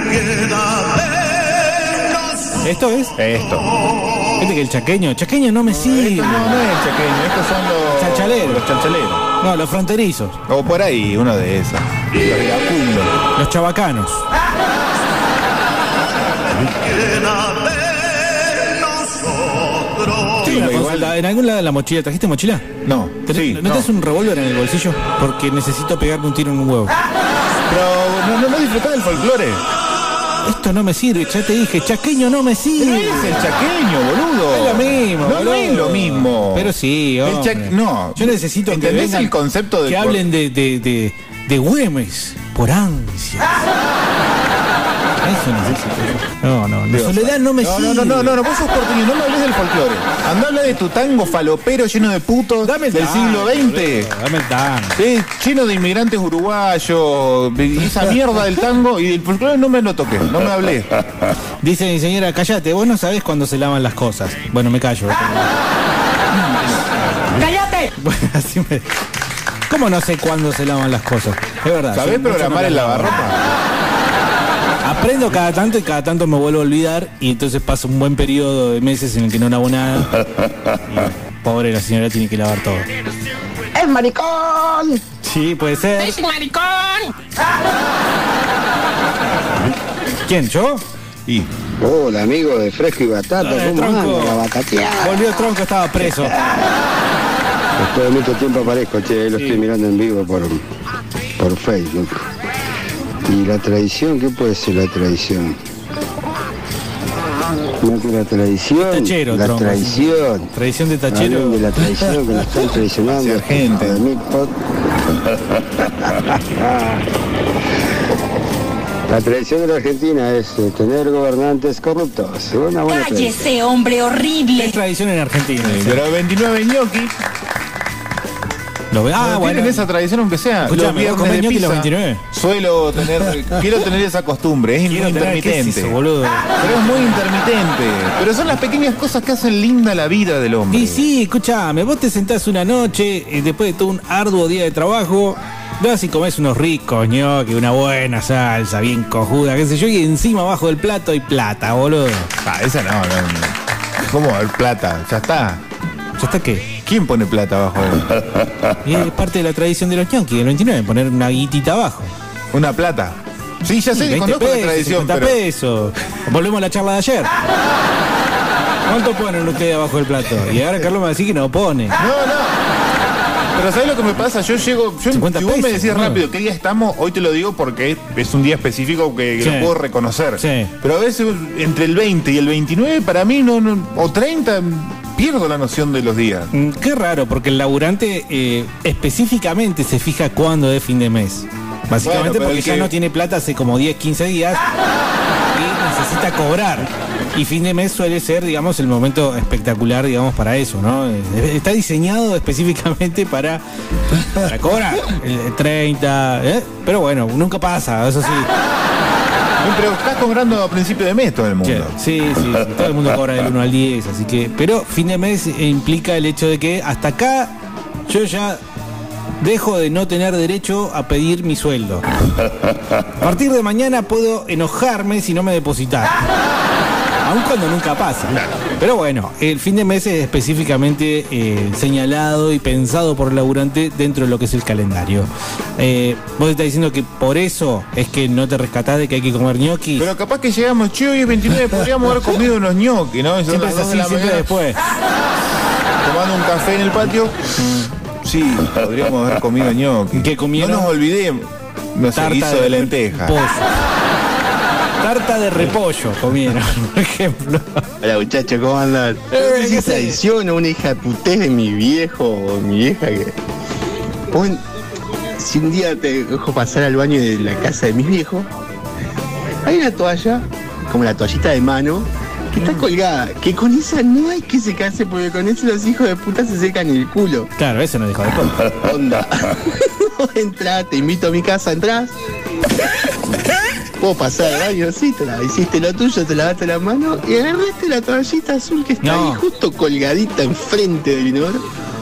¿Esto es? Esto. Este que el chaqueño. Chaqueño no me sirve. Esto no, no es el chaqueño, estos son los... Chalchaleros. Los chalchaleros. No, los fronterizos. O por ahí, uno de esas. Los de Acundo. Los chavacanos. Tengo una igual- consulta. ¿En algún lado de la mochila? ¿Trajiste mochila? No, ¿Tenés- sí, ¿No no. tenés un revólver en el bolsillo? Porque necesito pegarme un tiro en un huevo. Pero no, no, no disfrutás del folclore. Esto no me sirve, ya te dije, chaqueño no me No sirve. es el chaqueño, boludo. Es lo mismo, No, no boludo. es lo mismo. Pero sí, El hombre. cha- no. Yo necesito que ¿Entendés vengan, el concepto de que por- hablen de, de, de, de Güemes por ansias. Eso necesito yo. No, no, la Dios. soledad no me no, sirve. no, no, no, no, no, vos sos porteño, no me hables del folclore. Andá a hablar de tu tango falopero lleno de putos Dame el del tango, siglo veinte. boludo, dame el tango. Sí, lleno de inmigrantes uruguayos, esa mierda del tango y el folclore no me lo toques, no me hablé. Dice mi señora, cállate, vos no sabés cuándo se lavan las cosas. Bueno, me callo. ¡Cállate! Bueno, así me... ¿Cómo no sé cuándo se lavan las cosas? Es verdad. ¿Sabés yo mucho programar no el las lavo. lavarropa? Aprendo cada tanto y cada tanto me vuelvo a olvidar y entonces pasa un buen periodo de meses en el que no lavo nada. Y pobre, la señora tiene que lavar todo. ¡Es maricón! Sí, puede ser. ¡Es maricón! ¿Quién, yo? Y... Hola, amigo de Fresco y Batata, eh, ¿cómo anda la batateada? Volvió Tronco, estaba preso. Después de mucho tiempo aparezco, che, lo sí. Estoy mirando en vivo por, por Facebook. ¿Y la tradición? ¿Qué puede ser la tradición? No, que la tradición, tachero, la tronco, tradición. Sí. Tradición de tachero. Hablen de la tradición que nos están traicionando. Gente. La tradición de la Argentina es eh, tener gobernantes corruptos. Una buena ¡Cállese, tradición. hombre horrible! Es tradición en Argentina. Sí, pero veintinueve ñoqui. Lo ve, ah, no, bueno. Tienen esa tradición aunque sea. Escuchame, los ¿vos comés ñoqui pizza, los veintinueve? Suelo tener, quiero tener esa costumbre, es quiero muy tener, intermitente. ¿qué es eso, boludo? Pero es muy intermitente. Pero son las pequeñas cosas que hacen linda la vida del hombre. Y sí, escuchame, vos te sentás una noche y después de todo un arduo día de trabajo, vas y comés unos ricos ñoqui, una buena salsa, bien cojuda, qué sé yo, y encima abajo del plato hay plata, boludo. Ah, esa no, no. ¿Cómo el plata? Ya está. ¿Ya está qué? ¿Quién pone plata abajo de él? Y es parte de la tradición de los ñoquis del veintinueve, poner una guitita abajo. ¿Una plata? Sí, ya sé, conozco pesos, la tradición, cincuenta pero... pesos. Volvemos a la charla de ayer. ¿Cuánto ponen ustedes abajo del plato? Y ahora Carlos me va a decir que no pone. No, no. Pero ¿sabes lo que me pasa? Yo llego... Yo, si vos pesos, me decís ¿no? rápido qué día estamos, hoy te lo digo porque es un día específico que, que sí. lo puedo reconocer. Sí. Pero a veces entre el veinte y el veintinueve para mí no, no o treinta... pierdo la noción de los días. Qué raro, porque el laburante eh, específicamente se fija cuándo es fin de mes. Básicamente bueno, porque ya que... no tiene plata hace como diez, quince días y necesita cobrar. Y fin de mes suele ser, digamos, el momento espectacular, digamos, para eso, ¿no? Está diseñado específicamente para, para cobrar. El treinta, ¿eh? Pero bueno, nunca pasa, eso sí. Pero estás cobrando a principio de mes todo el mundo. Sí, sí, sí, todo el mundo cobra del uno al diez, así que... Pero fin de mes implica el hecho de que hasta acá yo ya dejo de no tener derecho a pedir mi sueldo. A partir de mañana puedo enojarme si no me depositas. Aun cuando nunca pasa. Pero bueno, el fin de mes es específicamente eh, señalado y pensado por el laburante dentro de lo que es el calendario. Eh, vos estás diciendo que por eso es que no te rescatás de que hay que comer ñoquis. Pero capaz que llegamos, che, hoy es veintinueve, podríamos haber comido unos ñoquis, ¿no? Eso siempre es así, siempre mañana, después. Tomando un café en el patio. Sí, podríamos haber comido ñoquis. ¿Qué comieron? No nos olvidemos. No sé, guiso de, de lenteja. Pollo. Tarta de repollo comieron, por ejemplo. Hola muchachos, ¿cómo andan? No sé si es tradición o una hija de putés de mi viejo o mi vieja que... Vos, si un día te dejo pasar al baño de la casa de mis viejos, hay una toalla, como la toallita de mano, que está colgada, que con esa no hay que secarse porque con eso los hijos de puta se secan el culo. Claro, eso no dijo de puta. Onda. No entrás, te invito a mi casa, entrás. Puedo pasar al baño, sí, te la hiciste lo tuyo, te lavaste la mano y agarraste la toallita azul que está no. ahí justo colgadita enfrente del inodoro.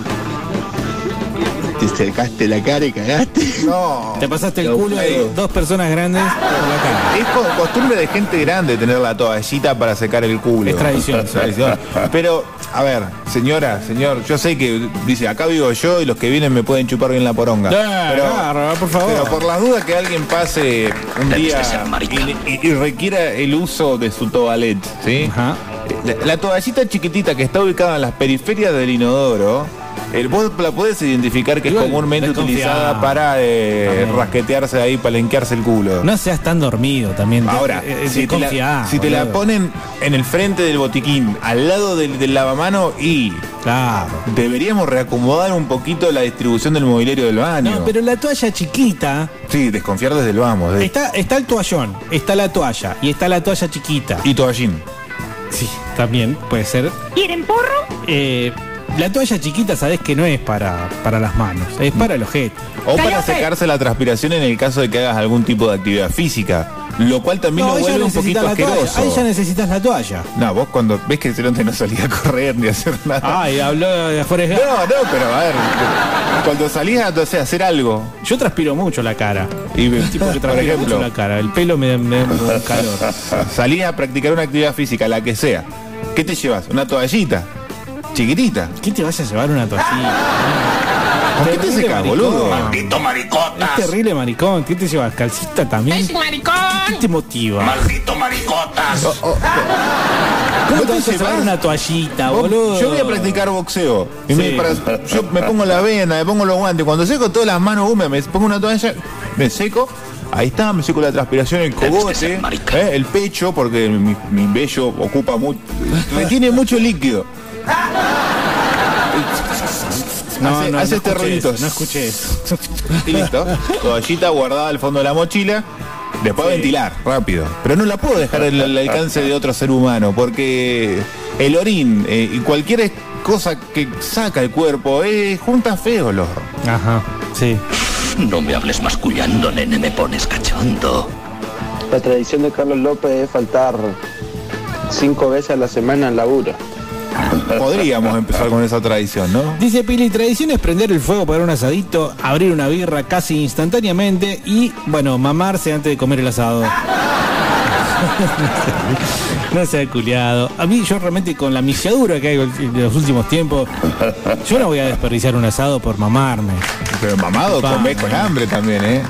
Te secaste la cara y cagaste. No. Te pasaste el culo de dos personas grandes por la cara. Es costumbre de gente grande tener la toallita para secar el culo. Es tradición. Es tradición. Pero, a ver, señora, señor, yo sé que dice, acá vivo yo y los que vienen me pueden chupar bien la poronga. Yeah, pero, no, por favor. Pero por las dudas que alguien pase un la día y, y, y requiera el uso de su toilet, ¿sí? Ajá. La, la toallita chiquitita que está ubicada en las periferias del inodoro, el, vos la podés identificar que igual, es comúnmente utilizada para eh, rasquetearse ahí, palenquearse el culo. No seas tan dormido también. Ahora, te, si, te la, si te la ponen en el frente del botiquín, al lado del, del lavamano y... Claro. Deberíamos reacomodar un poquito la distribución del mobiliario del baño. No, pero la toalla chiquita... Sí, desconfiar desde el vamos. De... Está, está el toallón, está la toalla y está la toalla chiquita. Y toallín. Sí, también puede ser. ¿Quieren porro? Eh... la toalla chiquita sabés que no es para, para las manos, es para el ojete. O para secarse la transpiración en el caso de que hagas algún tipo de actividad física. Lo cual también No, lo ahí ya vuelve un poquito necesitas la toalla, asqueroso. ahí ya necesitas la toalla. No, vos cuando ves que no te no salía a correr ni a hacer nada. Ay, habló de Forrest Gump. No, no, pero a ver, cuando salías a, o sea, hacer algo. Yo transpiro mucho la cara. Y tipo que por transpira ejemplo, mucho la cara. El pelo me, me da un calor. salías a practicar una actividad física, la que sea. ¿Qué te llevas? Una toallita chiquitita. ¿Qué te vas a llevar una toallita? ¿Por qué te secas, boludo? Maldito maricotas. Es terrible maricón. ¿Qué te llevas? ¿Calcita también? ¡Es maricón! ¿Qué te motiva? Maldito maricotas. Oh, oh, ¿Cómo ¿No te vas a te llevar llevas? una toallita, Vos- boludo? Yo voy a practicar boxeo. Y Sí. me, para- yo me pongo la venda, me pongo los guantes. Cuando seco todas las manos húmedas, me pongo una toalla, me seco. Ahí está, me seco la transpiración, el cogote, eh, el pecho, porque mi, mi vello ocupa mucho, retiene mucho líquido. No, hace no, hace no este escuché ruidito. eso, no escuché eso. Y listo. Toallita guardada al fondo de la mochila. Después ventilar, rápido. Pero no la puedo dejar al, al alcance de otro ser humano, porque el orín eh, y cualquier cosa que saca el cuerpo eh, junta feo olor. Ajá, sí. No me hables mascullando, nene, me pones cachondo. La tradición de Carlos López es faltar cinco veces a la semana al laburo. Podríamos empezar con esa tradición, ¿no? Dice Pili, tradición es prender el fuego para un asadito, abrir una birra casi instantáneamente y, bueno, mamarse antes de comer el asado. No sea culiado. A mí, yo realmente con la misiadura que hay en los últimos tiempos, yo no voy a desperdiciar un asado por mamarme. Pero mamado, Pa, comés con hambre también, ¿eh?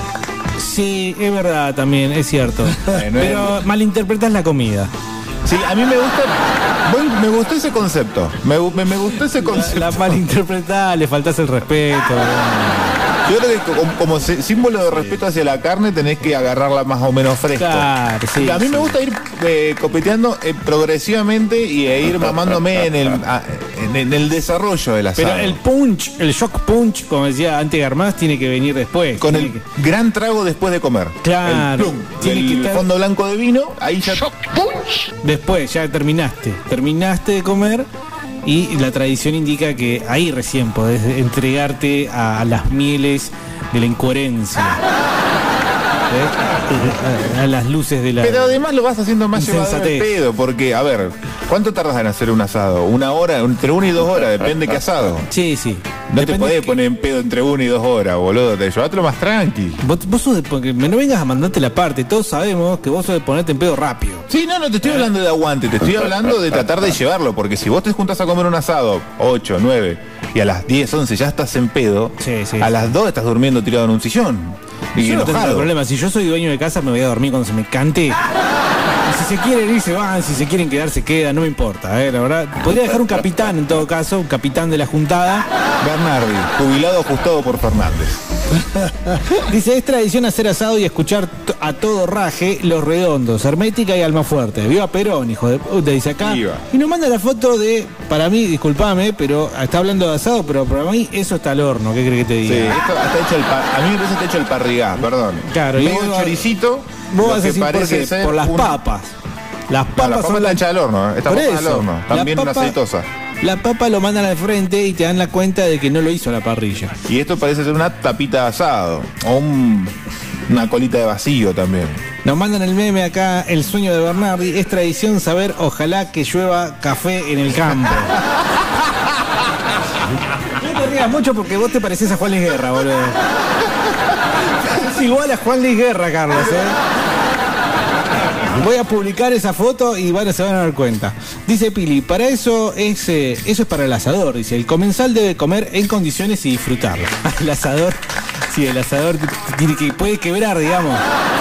Sí, es verdad también, es cierto. Bueno, Pero malinterpretas la comida. Sí, a mí me gusta, voy- me gustó ese concepto. Me, gu- me, me gustó ese concepto. La malinterpretás, le faltás el respeto. Yo creo que como, como se- símbolo de respeto hacia la carne tenés que agarrarla más o menos fresca. Claro, sí, a mí sí. me gusta ir eh, copeteando eh, progresivamente y e ir mamándome en el, a- en, en el desarrollo del asado. Pero el punch, el shock punch, como decía antes Garmaz, tiene que venir después. Con Tiene el que- gran trago después de comer. Claro. El plum, Tiene el que estar- fondo blanco de vino, ahí ya... Después, ya terminaste. Terminaste de comer y la tradición indica que ahí recién podés entregarte a, a las mieles de la incoherencia. ¿Eh? A, a las luces de la... Pero además lo vas haciendo más llevado al insensatez. pedo, porque, a ver, ¿cuánto tardas en hacer un asado? ¿Una hora? Entre una y dos horas, depende qué asado. Sí, sí. No Depende te podés que- poner en pedo entre una y dos horas, boludo. Te llevatelo más tranqui. Vos, vos sos de, porque me no vengas a mandarte la parte. Todos sabemos que vos sos de ponerte en pedo rápido. Sí, no, no te estoy hablando de aguante, te estoy hablando de tratar de llevarlo, porque si vos te juntas a comer un asado, ocho, nueve, y a las diez, once ya estás en pedo, Sí, sí, a sí. las dos estás durmiendo tirado en un sillón. Y Yo no tengo enojado. problema. Si yo soy dueño de casa, me voy a dormir cuando se me cante. Y si se quieren ir, se van. Si se quieren quedar, se quedan. No me importa, eh, la verdad. Podría dejar un capitán, en todo caso, un capitán de la juntada. Bernardi, jubilado ajustado por Fernández. Dice, es tradición hacer asado y escuchar t- a todo raje Los Redondos, Hermética y Almafuerte. Viva Perón, hijo de puta, dice acá. Viva. Y nos manda la foto de, para mí, disculpame, pero está hablando de asado, pero para mí eso está al horno. ¿Qué crees que te Sí, diga? esto está hecho el pa- a mí me parece que está hecho el parrigá, perdón. Claro, y medio vos- choricito, Vos lo vas a que decir por, parece qué, ser por las un- papas. Las No, papas la papa son está hecha al horno, esta Por papa al eso, horno, la también una papa- aceitosa. La papa lo mandan al frente y te dan la cuenta de que no lo hizo a la parrilla. Y esto parece ser una tapita de asado, o un- una colita de vacío también. Nos mandan el meme acá, el sueño de Bernardi. Es tradición saber, ojalá que llueva café en el campo. No te rías mucho porque vos te pareces a Juan Luis Guerra, boludo. Es igual a Juan Luis Guerra, Carlos, ¿eh? Voy a publicar esa foto y van, se van a dar cuenta. Dice Pili, para eso es eh, eso es para el asador. Dice, el comensal debe comer en condiciones y disfrutarlo. El asador, sí, el asador tiene que, puede quebrar, digamos.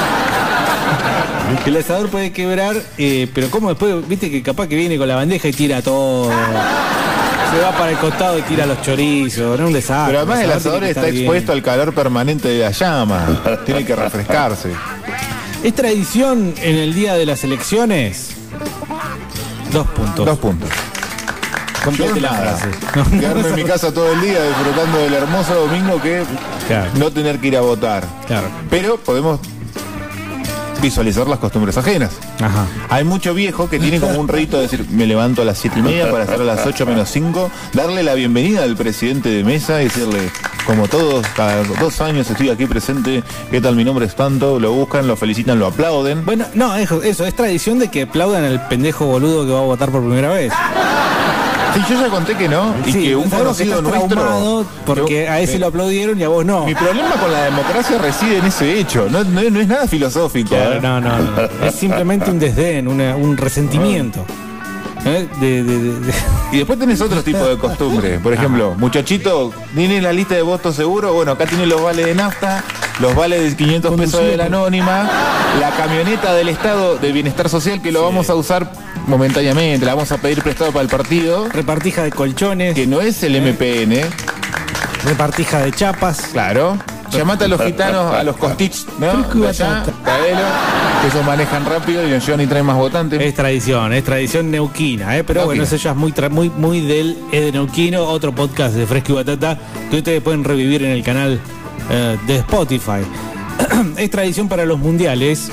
El asador puede quebrar, eh, pero como después, viste que capaz que viene con la bandeja y tira todo. Se va para el costado y tira los chorizos, no es un desastre. Pero además el asador tiene que está estar bien. expuesto al calor permanente de la llama, tiene que refrescarse. ¿Es tradición en el día de las elecciones? Dos puntos. Dos puntos. Complete Yo la nada. frase. Quedarme en mi casa todo el día disfrutando del hermoso domingo que Claro. no tener que ir a votar. Claro. Pero podemos visualizar las costumbres ajenas. Ajá. Hay mucho viejo que tiene como un rito de decir, me levanto a las siete y media para hacer a las ocho menos cinco, darle la bienvenida al presidente de mesa y decirle, como todos, cada dos años estoy aquí presente, ¿qué tal? Mi nombre es tanto, lo buscan, lo felicitan, lo aplauden. Bueno, no, eso, eso es tradición de que aplaudan al pendejo boludo que va a votar por primera vez. Sí, yo ya conté que no, y sí, que un conocido que nuestro... porque yo, a ese eh, lo aplaudieron y a vos no. Mi problema con la democracia reside en ese hecho, no, no, no es nada filosófico. Claro, no, no, no. Es simplemente un desdén, una, un resentimiento. ¿Eh? De, de, de, de. Y después tenés otro tipo de costumbre. Por ejemplo, muchachito, ¿tiene la lista de votos seguro? Bueno, acá tiene los vales de nafta, los vales de quinientos pesos de la anónima, la camioneta del Estado de Bienestar Social que lo sí. vamos a usar momentáneamente, la vamos a pedir prestado para el partido. Repartija de colchones. Que no es el M P N. Repartija de chapas. Claro. Llamate a los gitanos, a los Costich, ¿no? De allá, Cabelo, que ellos manejan rápido y no llevan ni traen más votantes. Es tradición, es tradición neuquina, ¿eh? Pero okay. bueno, eso ya es muy, tra- muy, muy del es de Neuquino, otro podcast de Fresco y Batata que ustedes pueden revivir en el canal eh, de Spotify. Es tradición para los mundiales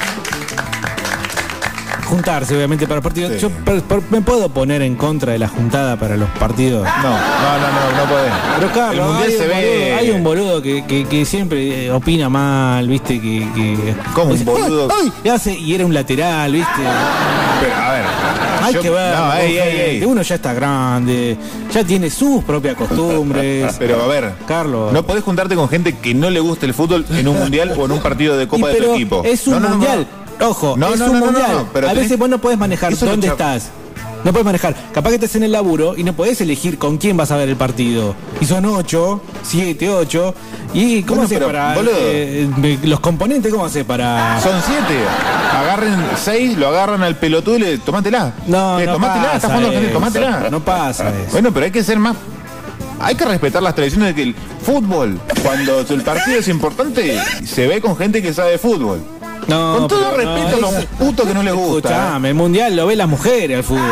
juntarse, obviamente, para partidos. Sí. Yo per, per, me puedo poner en contra de la juntada para los partidos. No, no, no, no, no podés. Pero Carlos, hay, se un ve... boludo, hay un boludo que, que, que siempre opina mal, ¿viste? Que, que ¿Cómo un boludo? ¡Ay! Y, hace, y era un lateral, ¿viste? Pero, a ver. Hay yo, que ver. No, ey, ey, ey. Uno ya está grande, ya tiene sus propias costumbres. Pero a ver, Carlos, no podés juntarte con gente que no le guste el fútbol en un mundial o en un partido de Copa y, de tu equipo. Es un no, no, mundial. No, no. Ojo, no, es no, un no, mundial. No, no, pero a tenés... veces vos no podés manejar Eso dónde cha... estás. No podés manejar. Capaz que estás en el laburo y no podés elegir con quién vas a ver el partido. Y son ocho, siete, ocho. ¿Y cómo bueno, haces para eh, eh, los componentes? ¿Cómo haces para...? Son siete. Agarren seis, lo agarran al pelotudo y le tomátela. No, eh, no tomátela, pasa está jugando eso. gente, tomátela. No pasa eso. Bueno, pero hay que ser más... Hay que respetar las tradiciones de que el fútbol, cuando el partido es importante, se ve con gente que sabe de fútbol. No, con todo pero respeto no, a los putos que no les gusta. Escuchame, el mundial lo ve las mujeres al fútbol.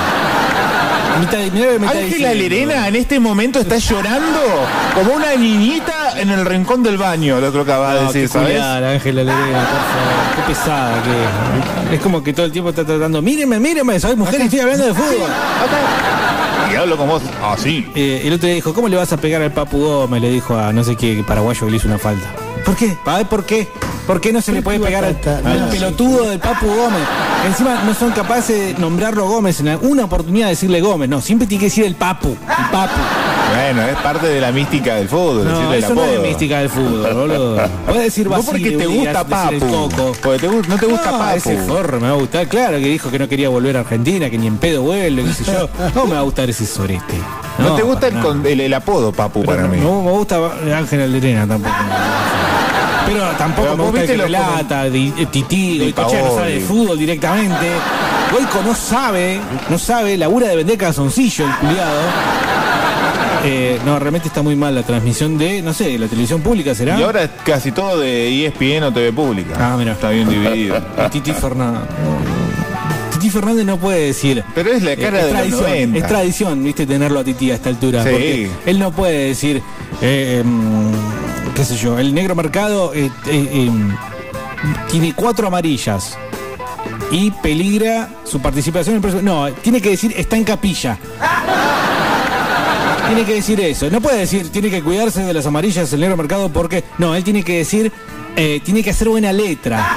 Ángela Lerena en este momento está llorando como una niñita en el rincón del baño, lo creo que acaba de no, decir, ¿sabes? Ángela Lerena, por favor. Qué pesada que es. Es como que todo el tiempo está tratando, míreme, míreme, soy mujer y estoy hablando de fútbol. Y hablo con vos así. Eh, el otro día dijo, ¿cómo le vas a pegar al Papu Gómez? Le dijo a no sé qué paraguayo que le hizo una falta. ¿Por qué? A ver, ¿por qué? ¿Por qué no se le puede pegar al, al pelotudo del Papu Gómez? Encima no son capaces de nombrarlo Gómez en alguna oportunidad de decirle Gómez. No, siempre tiene que decir el Papu. El Papu. Bueno, es parte de la mística del fútbol. No, eso no es mística del fútbol, boludo. Puedes decir Basile, porque te gusta Papu. Porque te, no te gusta no, Papu. Ese forro me va a gustar. Claro que dijo que no quería volver a Argentina, que ni en pedo vuelve, qué sé yo. No me va a gustar ese sorete. No, no te gusta el, con, el, el apodo Papu. Pero para no, mí. No me gusta Ángela Lerena tampoco. Pero tampoco pero me gusta el que relata, Titi, Goicoechea no sabe de fútbol directamente. Goico no sabe, no sabe, labura de vender calzoncillo el culiado. Eh, no, realmente está muy mal la transmisión de, no sé, la televisión pública, ¿será? Y ahora es casi todo de E S P N o T V pública. Ah, mira. Está bien dividido. Titi Fernández. Titi Fernández no puede decir. Pero es la cara eh, es de tradición, los noventa. Es tradición, viste, tenerlo a Titi a esta altura. Sí. Porque él no puede decir, eh, eh, qué sé yo, el negro marcado eh, eh, eh, tiene cuatro amarillas y peligra su participación en el próximo. No, tiene que decir está en capilla. Tiene que decir eso. No puede decir tiene que cuidarse de las amarillas el negro marcado porque. No, él tiene que decir eh, tiene que hacer buena letra.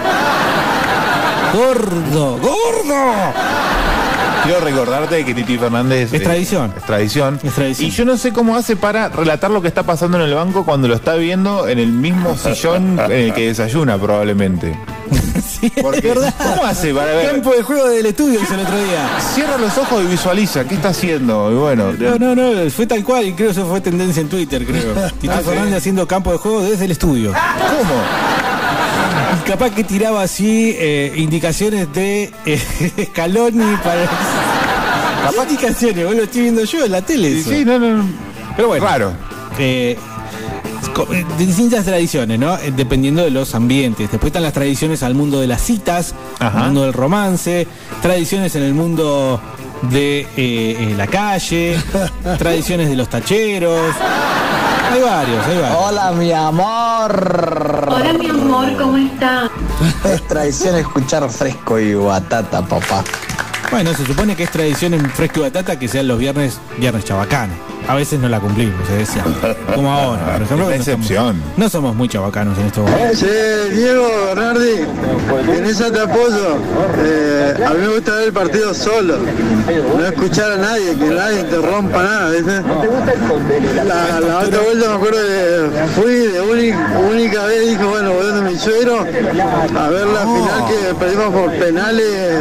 Gordo, gordo. Quiero recordarte que Titi Fernández es tradición. Es tradición. Es tradición. Y yo no sé cómo hace para relatar lo que está pasando en el banco cuando lo está viendo en el mismo sillón en el que desayuna probablemente. Sí, porque, es verdad. ¿cómo hace para ver? Campo de juego del estudio hizo el otro día. Cierra los ojos y visualiza qué está haciendo. Y bueno. No, no, no, fue tal cual y creo que eso fue tendencia en Twitter, creo. Tito ah, Fernández ¿sí? haciendo campo de juego desde el estudio. ¿Cómo? Y capaz que tiraba así eh, indicaciones de eh, Scaloni para... Capaz indicaciones, vos lo estoy viendo yo en la tele. Sí, sí, no, no. Pero bueno. Raro. Eh, de distintas tradiciones, ¿no? Dependiendo de los ambientes. Después están las tradiciones al mundo de las citas, al mundo del romance, tradiciones en el mundo de eh, eh, la calle, tradiciones de los tacheros, Hay varios, hay varios. Hola, mi amor. Hola, mi amor, ¿cómo estás? Es tradición escuchar Fresco y Batata, papá. Bueno, se supone que es tradición en Fresco y Batata que sean los viernes, viernes chabacanos. A veces no la cumplimos, se decía. Como ahora, por ejemplo. Una no excepción. Somos, no somos muy chabacanos en estos momentos. Che, Diego, Bernardi, en esa te apoyo. Eh, a mí me gusta ver el partido solo. No escuchar a nadie, que nadie interrumpa nada, ¿viste? La, la otra vuelta me acuerdo que fui de única, única vez, dije, bueno, voy donde mi suegro a ver la No. final que perdimos por penales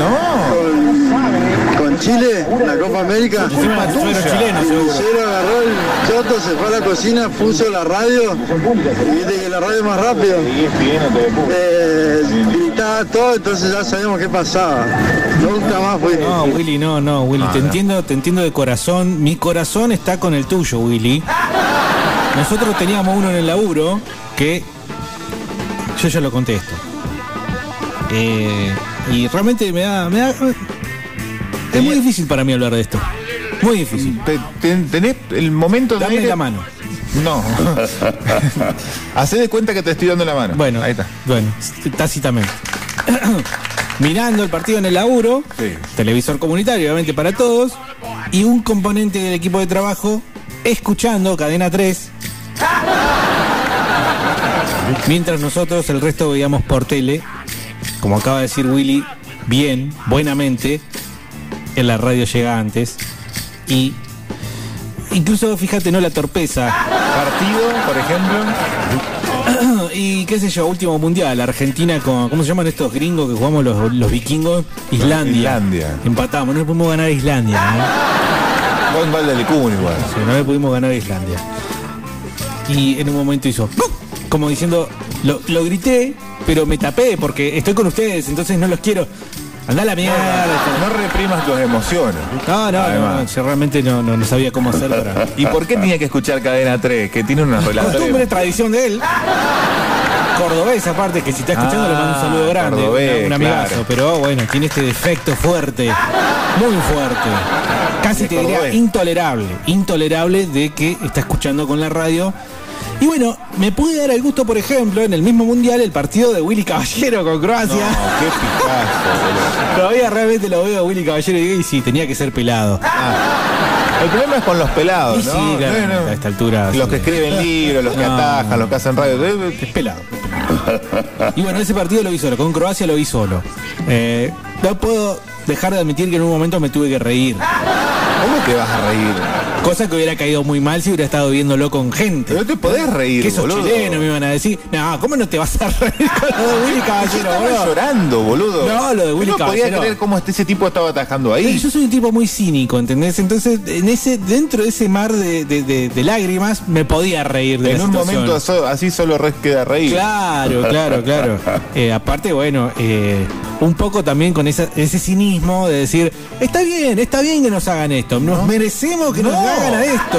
con, con Chile, la Copa América. Encima tu suegro chileno, seguro. Mi suegro agarró el choto, se fue a la cocina, puso la radio, y viste que la radio es más rápido. Eh, gritaba todo, entonces ya sabíamos qué pasaba. Nunca más fui. No, Willy, no, no, Willy, No, te no. entiendo, te entiendo de corazón. Mi corazón está con el tuyo, Willy. Nosotros teníamos uno en el laburo que yo ya lo contesto. Eh, y realmente me da, me da. Es muy difícil para mí hablar de esto. Muy difícil. Te- te- ¿Tenés el momento de Dame aire? la mano. No. Hacé de cuenta que te estoy dando la mano. Bueno, ahí está. Bueno, tácitamente. Mirando el partido en el laburo, Sí. televisor comunitario, obviamente para todos, y un componente del equipo de trabajo escuchando Cadena tres, mientras nosotros el resto veíamos por tele, como acaba de decir Willy, bien, buenamente, en la radio llega antes, y incluso, fíjate, no la torpeza. Partido, por ejemplo. Y qué sé yo, último mundial, Argentina con, ¿cómo se llaman estos gringos que jugamos los, los vikingos? Islandia. Islandia. Empatamos, no le pudimos ganar a Islandia, ¿no? Buen gol de Lecún igual. Sí, no le pudimos ganar a Islandia. Y en un momento hizo, como diciendo, lo, lo grité, pero me tapé porque estoy con ustedes, entonces no los quiero. Andá a la mierda. No reprimas tus emociones. No, no, Además. no, yo realmente no, no, no sabía cómo hacer para... ¿Y por qué tenía que escuchar Cadena tres? Que tiene una Costumbre, relación. tradición de él. Cordobés, aparte, que si está escuchando le mando un saludo Ah, grande. cordobés, un, un amigazo. claro. Pero bueno, tiene este defecto fuerte. Muy fuerte. Casi De te diría cordobés. intolerable. Intolerable de que está escuchando con la radio. Y bueno, me pude dar el gusto, por ejemplo, en el mismo mundial, el partido de Willy Caballero con Croacia. No, qué picazo, boludo. Todavía realmente lo veo a Willy Caballero y digo, y sí, tenía que ser pelado. El problema es con los pelados, Y ¿no? sí, claro, No, no. a esta altura. Los sí. que escriben libros, los que No. atajan, los que hacen radio. Es pelado. Y bueno, ese partido lo vi solo, con Croacia lo vi solo. Eh, no puedo dejar de admitir que en un momento me tuve que reír. ¿Cómo te vas a reír? Cosa que hubiera caído muy mal si hubiera estado viéndolo con gente. Pero te podés reír, Que sos boludo. chileno, me iban a decir. No, ¿cómo no te vas a reír con lo de Willy Caballero, Estaba boludo? llorando, boludo. No, lo de Willy Yo no podía Caballero. creer cómo este- ese tipo estaba atajando ahí. Yo soy un tipo muy cínico, ¿entendés? Entonces, en ese, dentro de ese mar de, de- de- de lágrimas, me podía reír de En la un situación. momento so- así solo res queda reír. Claro, claro, claro. Eh, aparte, bueno, eh, un poco también con esa- ese cinismo de decir, está bien, está bien que nos hagan esto, nos merecemos que nos No. hagan a esto.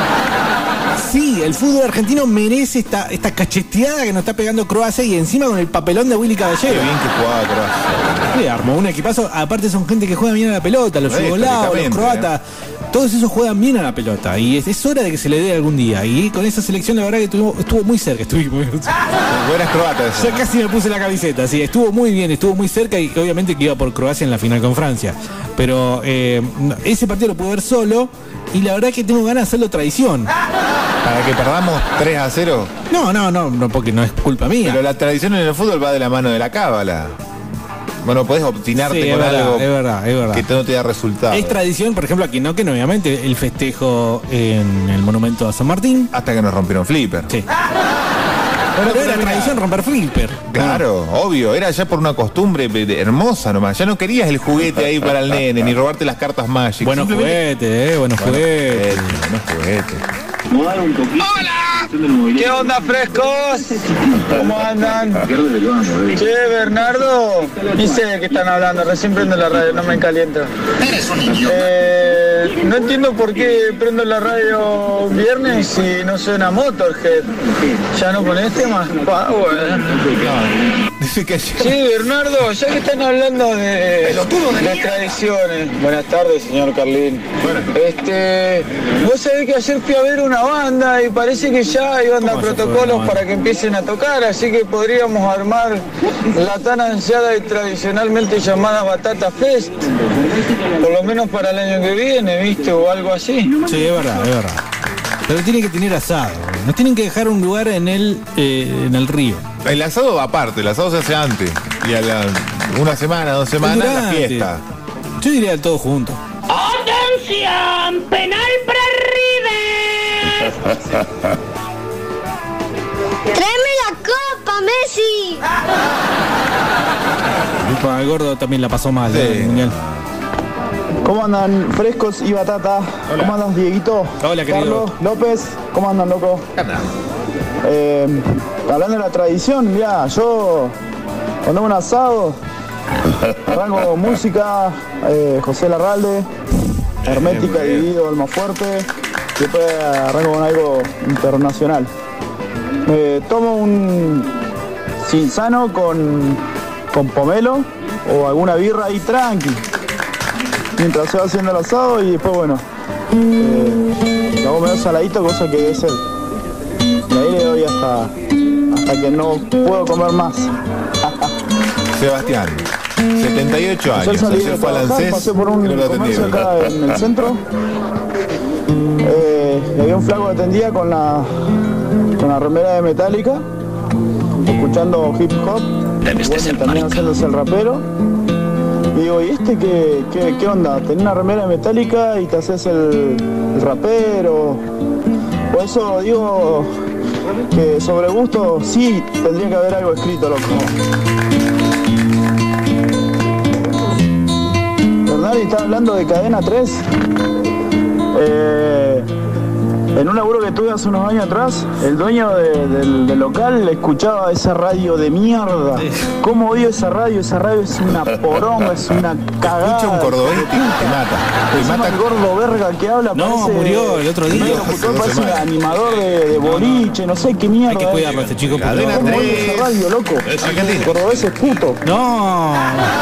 Sí, el fútbol argentino merece esta, esta cacheteada que nos está pegando Croacia y encima con el papelón de Willy Qué Caballero. bien que jugaba Croacia. Sí, armó un equipazo. Aparte son gente que juega bien a la pelota, los Sí, yugoslavos, los históricamente, croatas. Todos esos juegan bien a la pelota y es, es hora de que se le dé algún día. Y con esa selección la verdad que estuvo, estuvo muy cerca. Estuvimos, Vos eras croata eso. ya casi me puse la camiseta, sí, estuvo muy bien, estuvo muy cerca y que obviamente que iba por Croacia en la final con Francia. Pero eh, no, ese partido lo pude ver solo y la verdad que tengo ganas de hacerlo tradición. Para que perdamos tres a cero. No, no, no, no, porque no es culpa mía. Pero la tradición en el fútbol va de la mano de la cábala. Bueno, podés obstinarte Sí, es con verdad, algo es verdad, es verdad. que no te da resultado. Es tradición, por ejemplo, aquí no, que no, obviamente el festejo en el monumento a San Martín. Hasta que nos rompieron flipper. Sí. Bueno, Pero era mira, tradición romper flipper. Claro, obvio, era ya por una costumbre de- de- hermosa nomás. Ya no querías el juguete ahí para el nene, ni robarte las cartas Magic. Buenos Simplemente- juguetes, eh, buenos Buenos juguetes. juguetes, buenos juguetes. ¿Qué onda, frescos? ¿Cómo andan? Che, Bernardo. Ni sé de qué están hablando, recién prendo la radio, no me caliento. Eh, no entiendo por qué prendo la radio viernes y no suena Motorhead. ¿Ya no ponés temas? Pa, bueno. Dice que Sí, Bernardo, ya que están hablando de, de tradiciones. Buenas tardes, señor Carlín. Este, vos sabés que ayer fui a ver una banda y parece que ya iban a dar protocolos para que empiecen a tocar, así que podríamos armar la tan ansiada y tradicionalmente llamada Batata Fest, por lo menos para el año que viene, ¿viste? O algo así. Sí, es verdad, es verdad. Pero tiene que tener asado. Nos tienen que dejar un lugar en el eh, en el río. El asado va aparte, el asado se hace antes. Y a la, una semana, dos semanas, Durante. la fiesta. Yo diría todo junto. ¡Atención! ¡Penal para River! ¡Tráeme la copa, Messi! El gordo también la pasó mal, Sí. ¿eh? El mundial. ¿Cómo andan frescos y batata? ¿Cómo andan Dieguito? Hola, querido. Carlos, López, ¿cómo andan, loco? Eh, hablando de la tradición, mirá, yo cuando hago un asado, arranco música, eh, José Larralde, Hermética, Dividido, Almafuerte, y después arranco con algo internacional. Me tomo un Cinzano con, con pomelo o alguna birra ahí tranqui, mientras se va haciendo el asado y después, bueno, eh, lo hago medio saladito, cosa que debe ser. Y ahí le doy hasta, hasta que no puedo comer más. Sebastián, setenta y ocho Ayer años, salí de ayer fue al trabajar, ANSES, pasé por un y no lo comercio atendieron. acá en el centro. Eh, y había un flaco que atendía con la, con la remera de Metallica, escuchando hip hop, y bueno, también haciéndose el rapero. Y digo, ¿y este qué, qué, qué onda? Tenés una remera metálica y te haces el, el rapero. Por eso digo que sobre gusto sí tendría que haber algo escrito, loco. Bernardi está hablando de Cadena tres. Eh, en un laburo que tuve hace unos años atrás, el dueño de- del, del local escuchaba esa radio de mierda. ¿Cómo odio esa radio? Esa radio es una poronga, es una cagada. Escucha un cordobés y te mata. Te Encima mata el gordo verga que habla No, parece... murió el otro día. medio locutor, parece un animador de, de boliche, no sé qué mierda. Hay que cuidarlo a este chico. porque- Cadena ¿Cómo odio tres. esa radio, loco? Argentina. Cordobés es puto. No.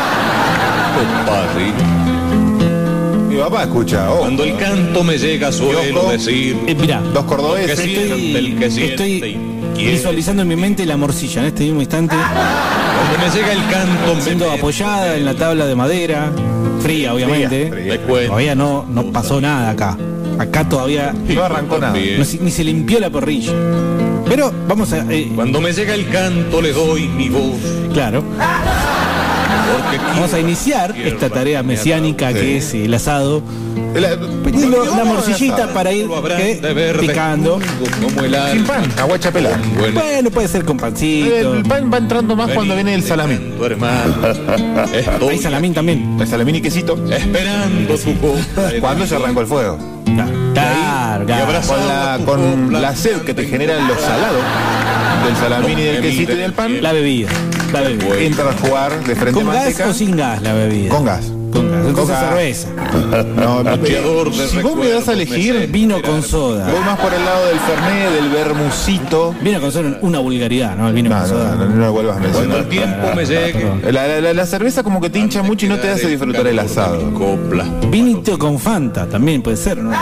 Mi papá escucha. Oh. Cuando el canto me llega suelo Yoko. decir Eh, mirá, Dos cordobeses. que siente el que siente estoy y quiere. visualizando en mi mente la morcilla en este mismo instante, Cuando me llega el canto me siendo meto apoyada en la tabla de madera, fría obviamente. Fría, fría. me cuento. Todavía no, no pasó nada acá. Acá todavía No arrancó nada. no se- ni se limpió la parrilla. Pero vamos a... eh, Cuando me llega el canto le doy mi voz. claro, Porque vamos a iniciar esta tarea mesiánica que es el asado, La, poniendo la morcillita para ir lo habrán eh, de ver picando. como el sin pan, aguacha pelada. Bueno, Bueno, puede ser con pancito. El pan va entrando más cuando viene el salamín. tu hermano. Estoy Hay salamín también. El salamín y quesito. esperando tu copa. Cuando se arrancó el fuego. Claro, claro. Con la, con la sed que te generan los salados del salamín y del quesito y del pan, La bebida. La bebida. entra a jugar de frente a ¿Con gas manteca. o sin gas la bebida? Con gas. Con gas. Entonces Con gas. cerveza. No, no, Bateador de si vos me das a elegir, Vino con soda. voy más por el lado del fernet, del vermucito. Vino con soda, una vulgaridad, ¿no? El vino No, con no, soda. no, no, no lo vuelvas a Cuando el mencionar. tiempo me llegue. La, la- la- la cerveza como que te hincha mucho y no te hace disfrutar el asado. Copla. Vinito con Fanta también puede ser, ¿no?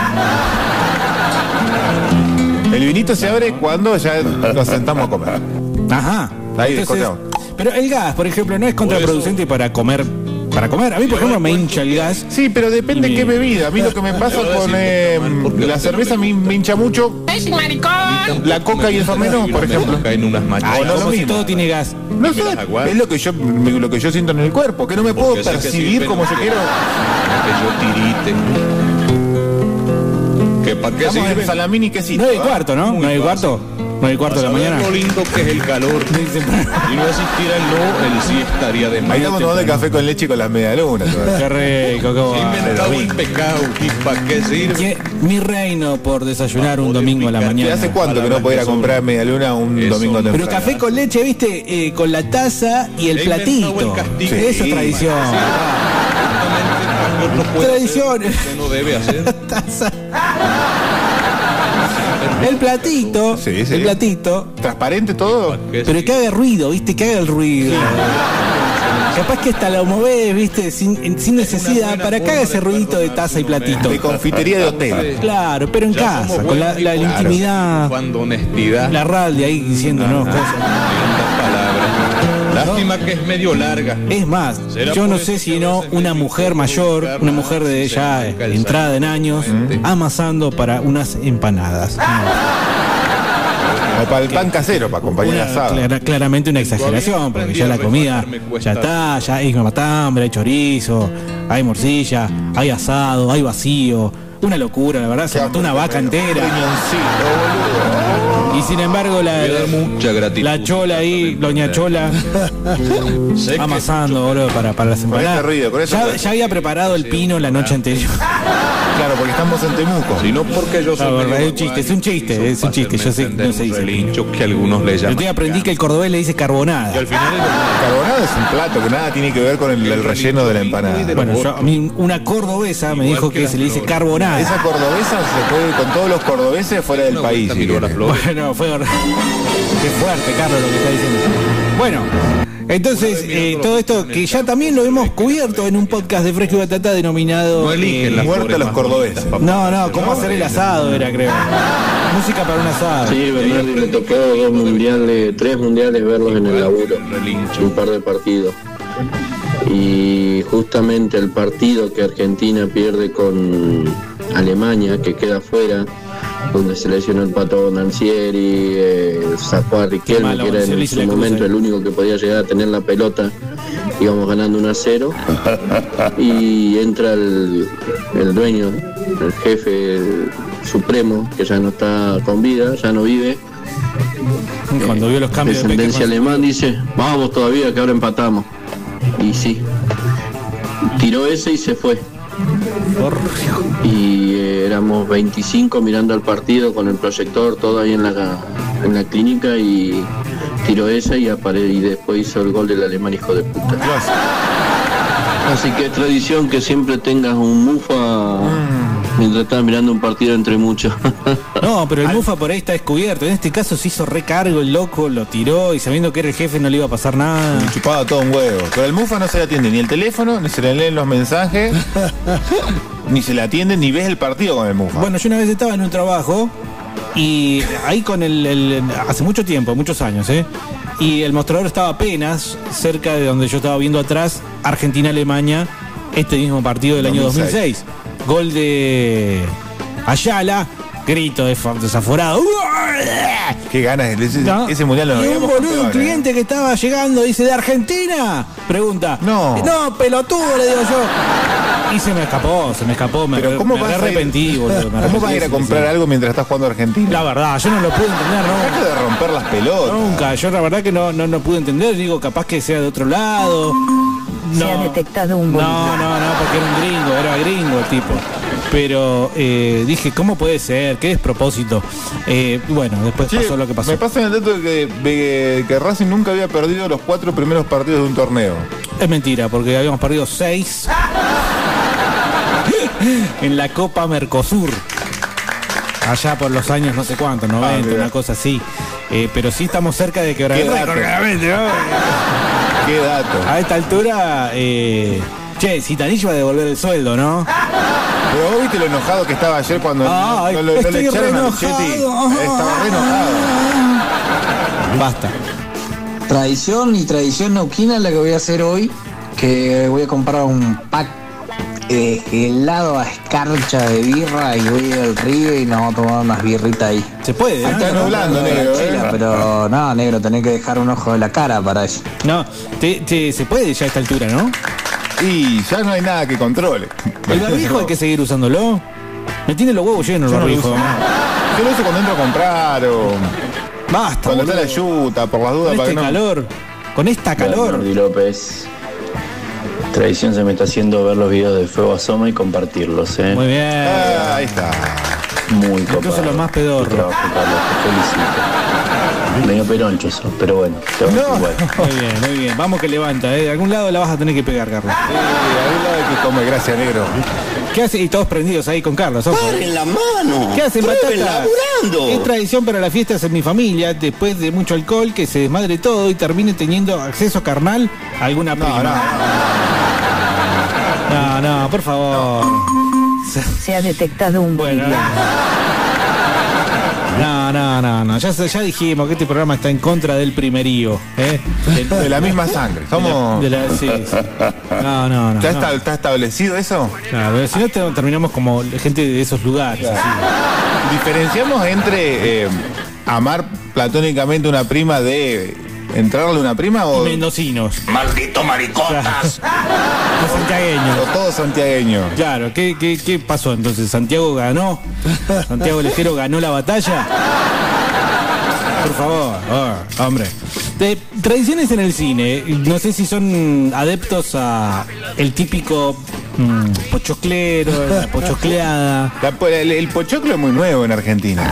El vinito se abre cuando ya nos sentamos a comer. Ajá. Ahí Entonces, descortamos. pero el gas, por ejemplo, no es contraproducente para comer. Para comer. A mí, por ejemplo, me hincha el gas. Sí, pero depende Y de qué me- bebida. A mí lo que me pasa con eh, la cerveza me, me hincha mucho. ¡Es maricón! La coca y el fernet no, por ejemplo. En unas machas. Ay, no, lo como si mismo. todo tiene gas. No sé, las aguas. es lo que yo lo que yo siento en el cuerpo, que no me puedo Porque sé que percibir sirven como yo que- quiero. Que yo tirite. Que pa' qué Estamos sirve. en salamín y quesito. nueve y ¿eh? cuarto, ¿no? Muy nueve y fácil. cuarto. nueve y cuarto de la Para mañana. saber lo lindo que es el calor. Si no existiera el no, el sí estaría de Ahí más. estamos tomando café con leche y con las medialunas. Qué rico, qué bueno. Inventado el pecado. ¿Y para qué sirve? Que- Mi reino por desayunar un domingo a la ¿Y mañana. hace cuánto que no puedo ir a comprar medialuna un Eso domingo no. temprano? Pero café con leche, viste, eh, con la taza y el He inventado platito. el castigo. Eso Sí, es tradición. No puede Tradición. hacer, usted no debe hacer. Taza. El platito, Sí, sí. el platito. ¿Transparente todo? Pero que haga ruido, ¿viste? Que haga el ruido. Capaz que hasta lo movés, ¿viste? Sin, sin necesidad, para que haga ese ruidito de taza y platito. De confitería de hotel. Claro, pero en casa, con la, la, la intimidad. Cuando honestidad. La radio ahí diciéndonos cosas. Lástima que es medio larga. Es más, yo no sé si no una mujer mayor, una mujer de ya entrada en años, amasando para unas empanadas. O para el pan casero, para acompañar Una- asado. clara- claramente una exageración, porque ya la comida ya está, ya hay matambre, hay chorizo, hay morcilla, hay asado, hay vacío. Una locura, la verdad, se mató una vaca entera. Y sin embargo la, Mucha gratitud. la chola ahí, doña Chola, amasando, boludo, para, para las Con empanadas. ese ruido, con ese ya, ruido. ya había preparado el pino la noche anterior. Claro, porque estamos en Temuco. Si no porque yo soy No, medio es un chiste, es un chiste, es un chiste, yo sé, no se dice. relincho que algunos le Yo llaman. te aprendí que el cordobés le dice carbonada. Y al final Carbonada es un plato que nada tiene que ver con el, el relleno de la empanada. Bueno, yo- a mí una cordobesa me dijo que se le dice carbonada. Esa cordobesa se puede ir con todos los cordobeses fuera del país. si quiere. Bueno, fue hor- qué fuerte, Carlos, lo que está diciendo. Bueno, entonces eh, todo esto que ya también lo hemos cubierto en un podcast de Fresco y Batata denominado No eligen eh, las Muerte a flores los más cordobeses. bonitas, No, no, cómo hacer el asado era, creo. Música para un asado. Sí, Bernardi, me tocó dos mundiales, tres mundiales verlos en el laburo, un par de partidos. Y justamente el partido que Argentina pierde con Alemania, que queda fuera, donde se lesionó el Pato Bonancieri, eh, sacó a Riquelme, malo, que era se le en hizo su la cruz momento ahí. el único que podía llegar a tener la pelota, íbamos ganando uno a cero, y entra el, el dueño, el jefe el supremo, que ya no está con vida, ya no vive, Cuando vio los cambios de descendencia Beckham. alemán, dice, vamos todavía que ahora empatamos. Y sí, tiró ese y se fue. Y eh, éramos veinticinco mirando el partido con el proyector, todo ahí en la, en la clínica, y tiró esa y, apare y después hizo el gol del alemán, hijo de puta. Así que es tradición que siempre tengas un mufa mientras estás mirando un partido entre muchos. No, pero el Mufa por ahí está descubierto. En este caso se hizo recargo, el loco lo tiró y sabiendo que era el jefe no le iba a pasar nada. Le chupaba todo un huevo. Pero el Mufa no se le atiende ni el teléfono, ni se le leen los mensajes, ni se le atiende, ni ves el partido con el Mufa. Bueno, yo una vez estaba en un trabajo y ahí con el, el- hace mucho tiempo, muchos años, ¿eh? Y el mostrador estaba apenas cerca de donde yo estaba viendo atrás, Argentina-Alemania, este mismo partido del año dos mil seis. Gol de Ayala, grito de fa- desaforado. Qué ganas, ese, ¿No? ese mundial lo Y un habíamos boludo, un campeones. cliente que estaba llegando, dice, ¿de Argentina? Pregunta. No. No, pelotudo, le digo yo. Y se me escapó, se me escapó, me, Pero ¿cómo me vas a ir- arrepentí, boludo. me ¿Cómo arrepentí vas a ir a de comprar decir. algo mientras estás jugando a Argentina? La verdad, yo no lo pude entender, ¿no? Deja de romper las pelotas. Nunca, yo la verdad que no, no, no pude entender, digo, capaz que sea de otro lado. No, Se ha detectado un no, boliviano. no, no, porque era un gringo, era gringo el tipo. Pero eh, dije, ¿cómo puede ser? ¿Qué despropósito? Eh, bueno, después Che, pasó lo que pasó. Me pasa el dato de que, de que Racing nunca había perdido los cuatro primeros partidos de un torneo. Es mentira, porque habíamos perdido seis en la Copa Mercosur. Allá por los años no sé cuántos, noventa, mira. una cosa así. Eh, pero sí estamos cerca de quebrar Qué el dato. récord, claramente, ¿no? Qué dato. A esta altura, eh, che, Zitanich va a devolver el sueldo, ¿no? Pero vos viste lo enojado que estaba ayer cuando Ay, no, no- no estoy le echaron re a Michetti. enojado. Estaba re enojado. Basta. Tradición y tradición neuquina la que voy a hacer hoy, que voy a comprar un pack eh, helado a escarcha de birra y voy al río y nos vamos a tomar unas birritas ahí. Se puede, ¿eh? Está nublando, negro. Chela, ¿eh? pero no, negro, tenés que dejar un ojo de la cara para eso. No, te, te- se puede ya a esta altura, ¿no? Y ya no hay nada que controle. El barbijo hay que seguir usándolo. Me tiene los huevos llenos el Yo no lo barbijo. uso. Yo lo uso cuando entro a comprar o Basta, cuando está la boludo. yuta, por las dudas. Con para este que no- calor, con esta calor. Bernardi López. Tradición se me está haciendo ver los videos de Fuego Asoma y compartirlos, ¿eh? Muy bien. Ah, ahí está. Muy Incluso copado. los más pedorros. Tu trabajo, Carlos, te felicito. Medio peroncho eso, pero bueno, te va No. igual. Muy bien, muy bien. Vamos que levanta, ¿eh? De algún lado la vas a tener que pegar, Carlos. Sí, de algún lado hay que comer, gracias, negro. ¿Qué hace? Y todos prendidos ahí con Carlos. Ojo. ¡Paren la mano! ¿Qué hacen, ¡Prueben Batata? laburando! Es tradición para las fiestas en mi familia, después de mucho alcohol, que se desmadre todo y termine teniendo acceso carnal a alguna prima. No, no, no, por favor. Se ha detectado un Bueno, no, no, no, no. Ya, ya dijimos que este programa está en contra del primerío, ¿eh? De, de la misma sangre. Somos. De la, de la- sí, sí. No, no, no. ¿Ya no. está, está establecido eso? Claro, si no te- terminamos como gente de esos lugares. así. Diferenciamos entre eh, amar platónicamente una prima de entrarle una prima o. Mendocinos. ¡Maldito maricotas! Los santiagueños. O todos santiagueños. Claro, ¿qué, qué, ¿qué pasó entonces? ¿Santiago ganó? ¿Santiago Lejero ganó la batalla? Por favor, oh, hombre. De tradiciones en el cine, no sé si son adeptos a el típico mm, pochoclero, la pochocleada. La- el, el pochoclo es muy nuevo en Argentina.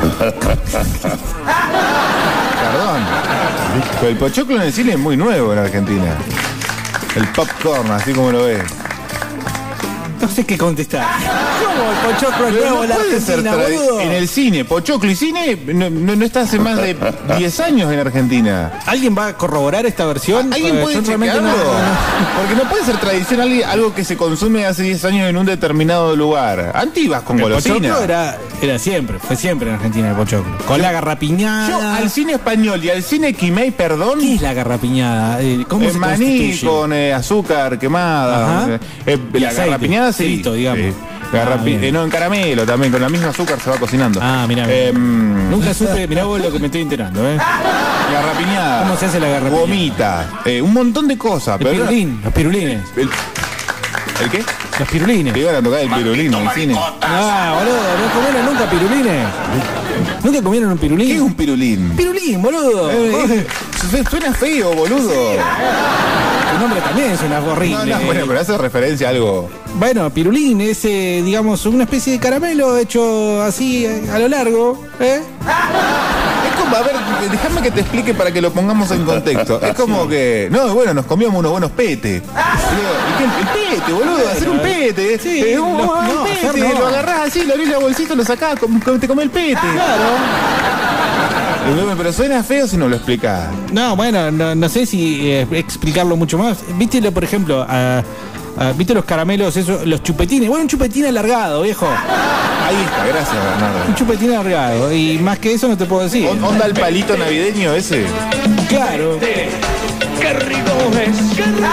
Perdón. Pero el pochoclo en el cine es muy nuevo en Argentina. El popcorn, así como lo ves. No sé qué contestar. ¿Cómo el pochoclo es Pero nuevo no en la puede ser Argentina, tradi- boludo? en el cine, pochoclo y cine no, no, no está hace más de diez años en Argentina. ¿Alguien va a corroborar esta versión? ¿Alguien Eh, puede yo realmente chequearlo? no- Porque no puede ser tradicional algo que se consume hace diez años en un determinado lugar. Antes ibas con El golosina. pochoclo era, era siempre, fue siempre en Argentina el pochoclo. Con la garrapiñada. Yo al cine español y al cine quimei, perdón. ¿Qué es la garrapiñada? Eh, ¿Cómo Eh, se maní constituye? con eh, azúcar quemada. Ajá. Eh, eh, Y la aceite, garrapiñada sí. frito, digamos. Sí. Garrapi- Ah, bien. eh, no, en caramelo también, con la misma azúcar se va cocinando. Ah, mira, Eh, nunca supe, mirá vos lo que me estoy enterando, ¿eh? Garrapiñada. ¿Cómo se hace la garrapiñada? Gomita. eh, un montón de cosas. El pero pirulín, los pirulines. El, ¿El qué? Los pirulines. Te iban a tocar el pirulín en el cine. Ah, boludo, no comieron nunca pirulines. ¿Nunca comieron un pirulín? ¿Qué es un pirulín? Pirulín, boludo. Eh, eh, suena feo, boludo. Tu nombre también suena horrible. No, no, bueno, pero hace referencia a algo. Bueno, pirulín es, eh, digamos, una especie de caramelo hecho así eh, a lo largo, ¿eh? Es como, a ver, déjame que te explique para que lo pongamos en contexto. Es como que, no, bueno, nos comíamos unos buenos petes. Digo, ¿y qué? El pete, boludo, hacer un pete. Sí, Eh, un, no, un no, pete, hacer no. lo agarrás así, lo abrís la bolsita, lo sacás, com- com- te come el pete. Claro. Pero suena feo si no lo explicás. No, bueno, no, no sé si eh, explicarlo mucho más. Viste, por ejemplo, a- a- viste los caramelos, esos, los chupetines. Bueno, un chupetín alargado, viejo. Ahí está, gracias, Bernardo. Un chupetín alargado. Y más que eso no te puedo decir. On- ¿Onda el palito navideño ese? Claro. ¡Qué rico es! ¡Qué rico!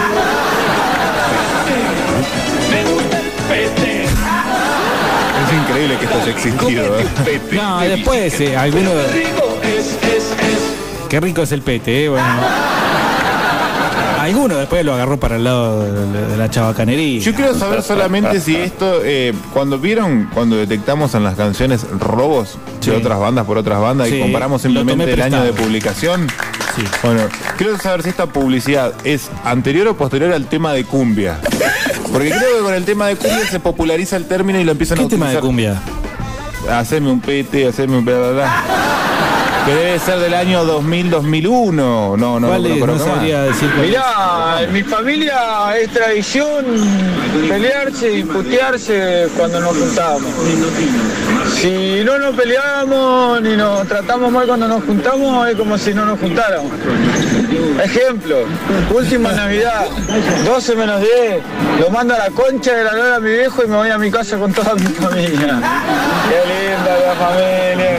Me gusta el pete. Es increíble que esto haya existido. ¿eh? No, después, eh, alguno. ¡Qué rico es, es, es! Qué rico es el pete, eh, bueno. Alguno después lo agarró para el lado de, de la chabacanería. Yo quiero saber solamente si esto, eh, cuando vieron, cuando detectamos en las canciones robos Sí. de otras bandas por otras bandas Sí, y comparamos lo simplemente tomé el año prestado. de publicación. Sí. Bueno, quiero saber si esta publicidad es anterior o posterior al tema de cumbia. Porque creo que con el tema de cumbia se populariza el término y lo empiezan ¿Qué a tema utilizar. de cumbia? Haceme un pete, haceme un bla bla bla. Que debe ser del año dos mil, dos mil uno. No, no, ¿Cuál no, es? no, No conozco más. sabría decir cuál es. Mirá, en mi familia es tradición pelearse y putearse cuando nos juntamos. Si no nos peleamos ni nos tratamos mal cuando nos juntamos, es como si no nos juntáramos. Ejemplo, última Navidad, doce menos diez, lo mando a la concha de la lora a mi viejo y me voy a mi casa con toda mi familia. Qué linda la familia.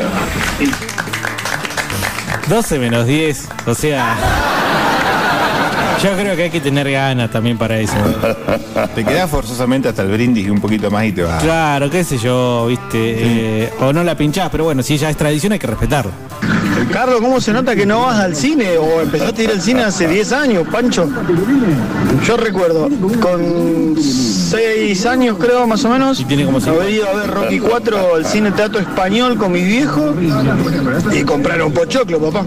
doce menos diez, o sea. Yo creo que hay que tener ganas también para eso. Te quedás forzosamente hasta el brindis y un poquito más y te vas. Claro, qué sé yo, viste. Eh, o no la pinchás, pero bueno, si ya es tradición hay que respetarlo. Carlos, ¿cómo se nota que no vas al cine o empezaste a ir al cine hace diez años, Pancho? Yo recuerdo, con seis años creo más o menos, Y tiene como cinco. haber ido a ver Rocky cuatro al cine Teatro Español con mi viejo y compraron pochoclo, papá.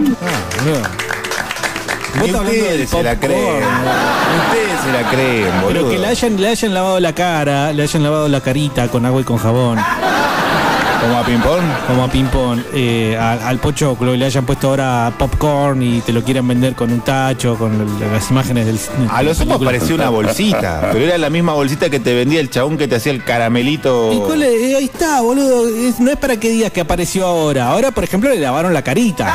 Ni Vos estás hablando del ustedes se la popcorn. creen. Ni ustedes se la creen, boludo. Pero que le hayan, le hayan lavado la cara, le hayan lavado la carita con agua y con jabón. ¿Como a ping-pong? Como a ping-pong. Eh, a- al pochoclo le hayan puesto ahora popcorn y te lo quieran vender con un tacho, con el- las imágenes del. A los ojos parecía una bolsita, pero era la misma bolsita que te vendía el chabón que te hacía el caramelito. ¿Y cuál es? Eh, ahí está, boludo. Es- no es para que digas que apareció ahora. Ahora, por ejemplo, le lavaron la carita.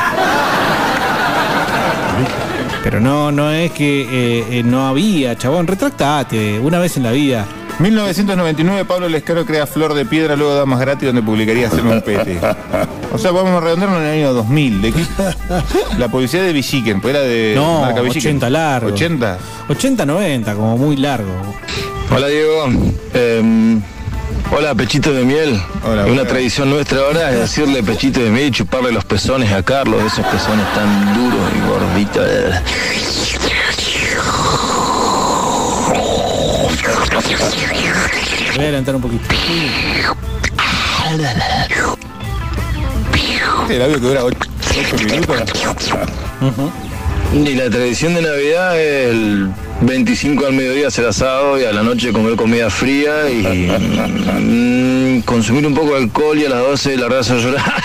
Pero no, no es que eh, eh, no había, chabón. Retractate una vez en la vida. mil novecientos noventa y nueve, Pablo Lescaro crea Flor de Piedra, luego Damas Gratis, donde publicaría Hacerme un pete. O sea, vamos a redondearlo en el año dos mil. ¿De qué? La publicidad de Villiquen, pues era de No, marca Villiquen. ochenta largo. ¿ochenta? ochenta, noventa, como muy largo. Hola Diego, Eh, hola Pechito de Miel. Hola, Una hola. tradición nuestra ahora es decirle Pechito de Miel y chuparle los pezones a Carlos, esos pezones tan duros y gorditos. Voy a adelantar un poquito. El audio que dura ocho minutos. Y la tradición de Navidad es el veinticinco al mediodía hacer asado y a la noche comer comida fría y mm, consumir un poco de alcohol y a las doce largarse a llorar.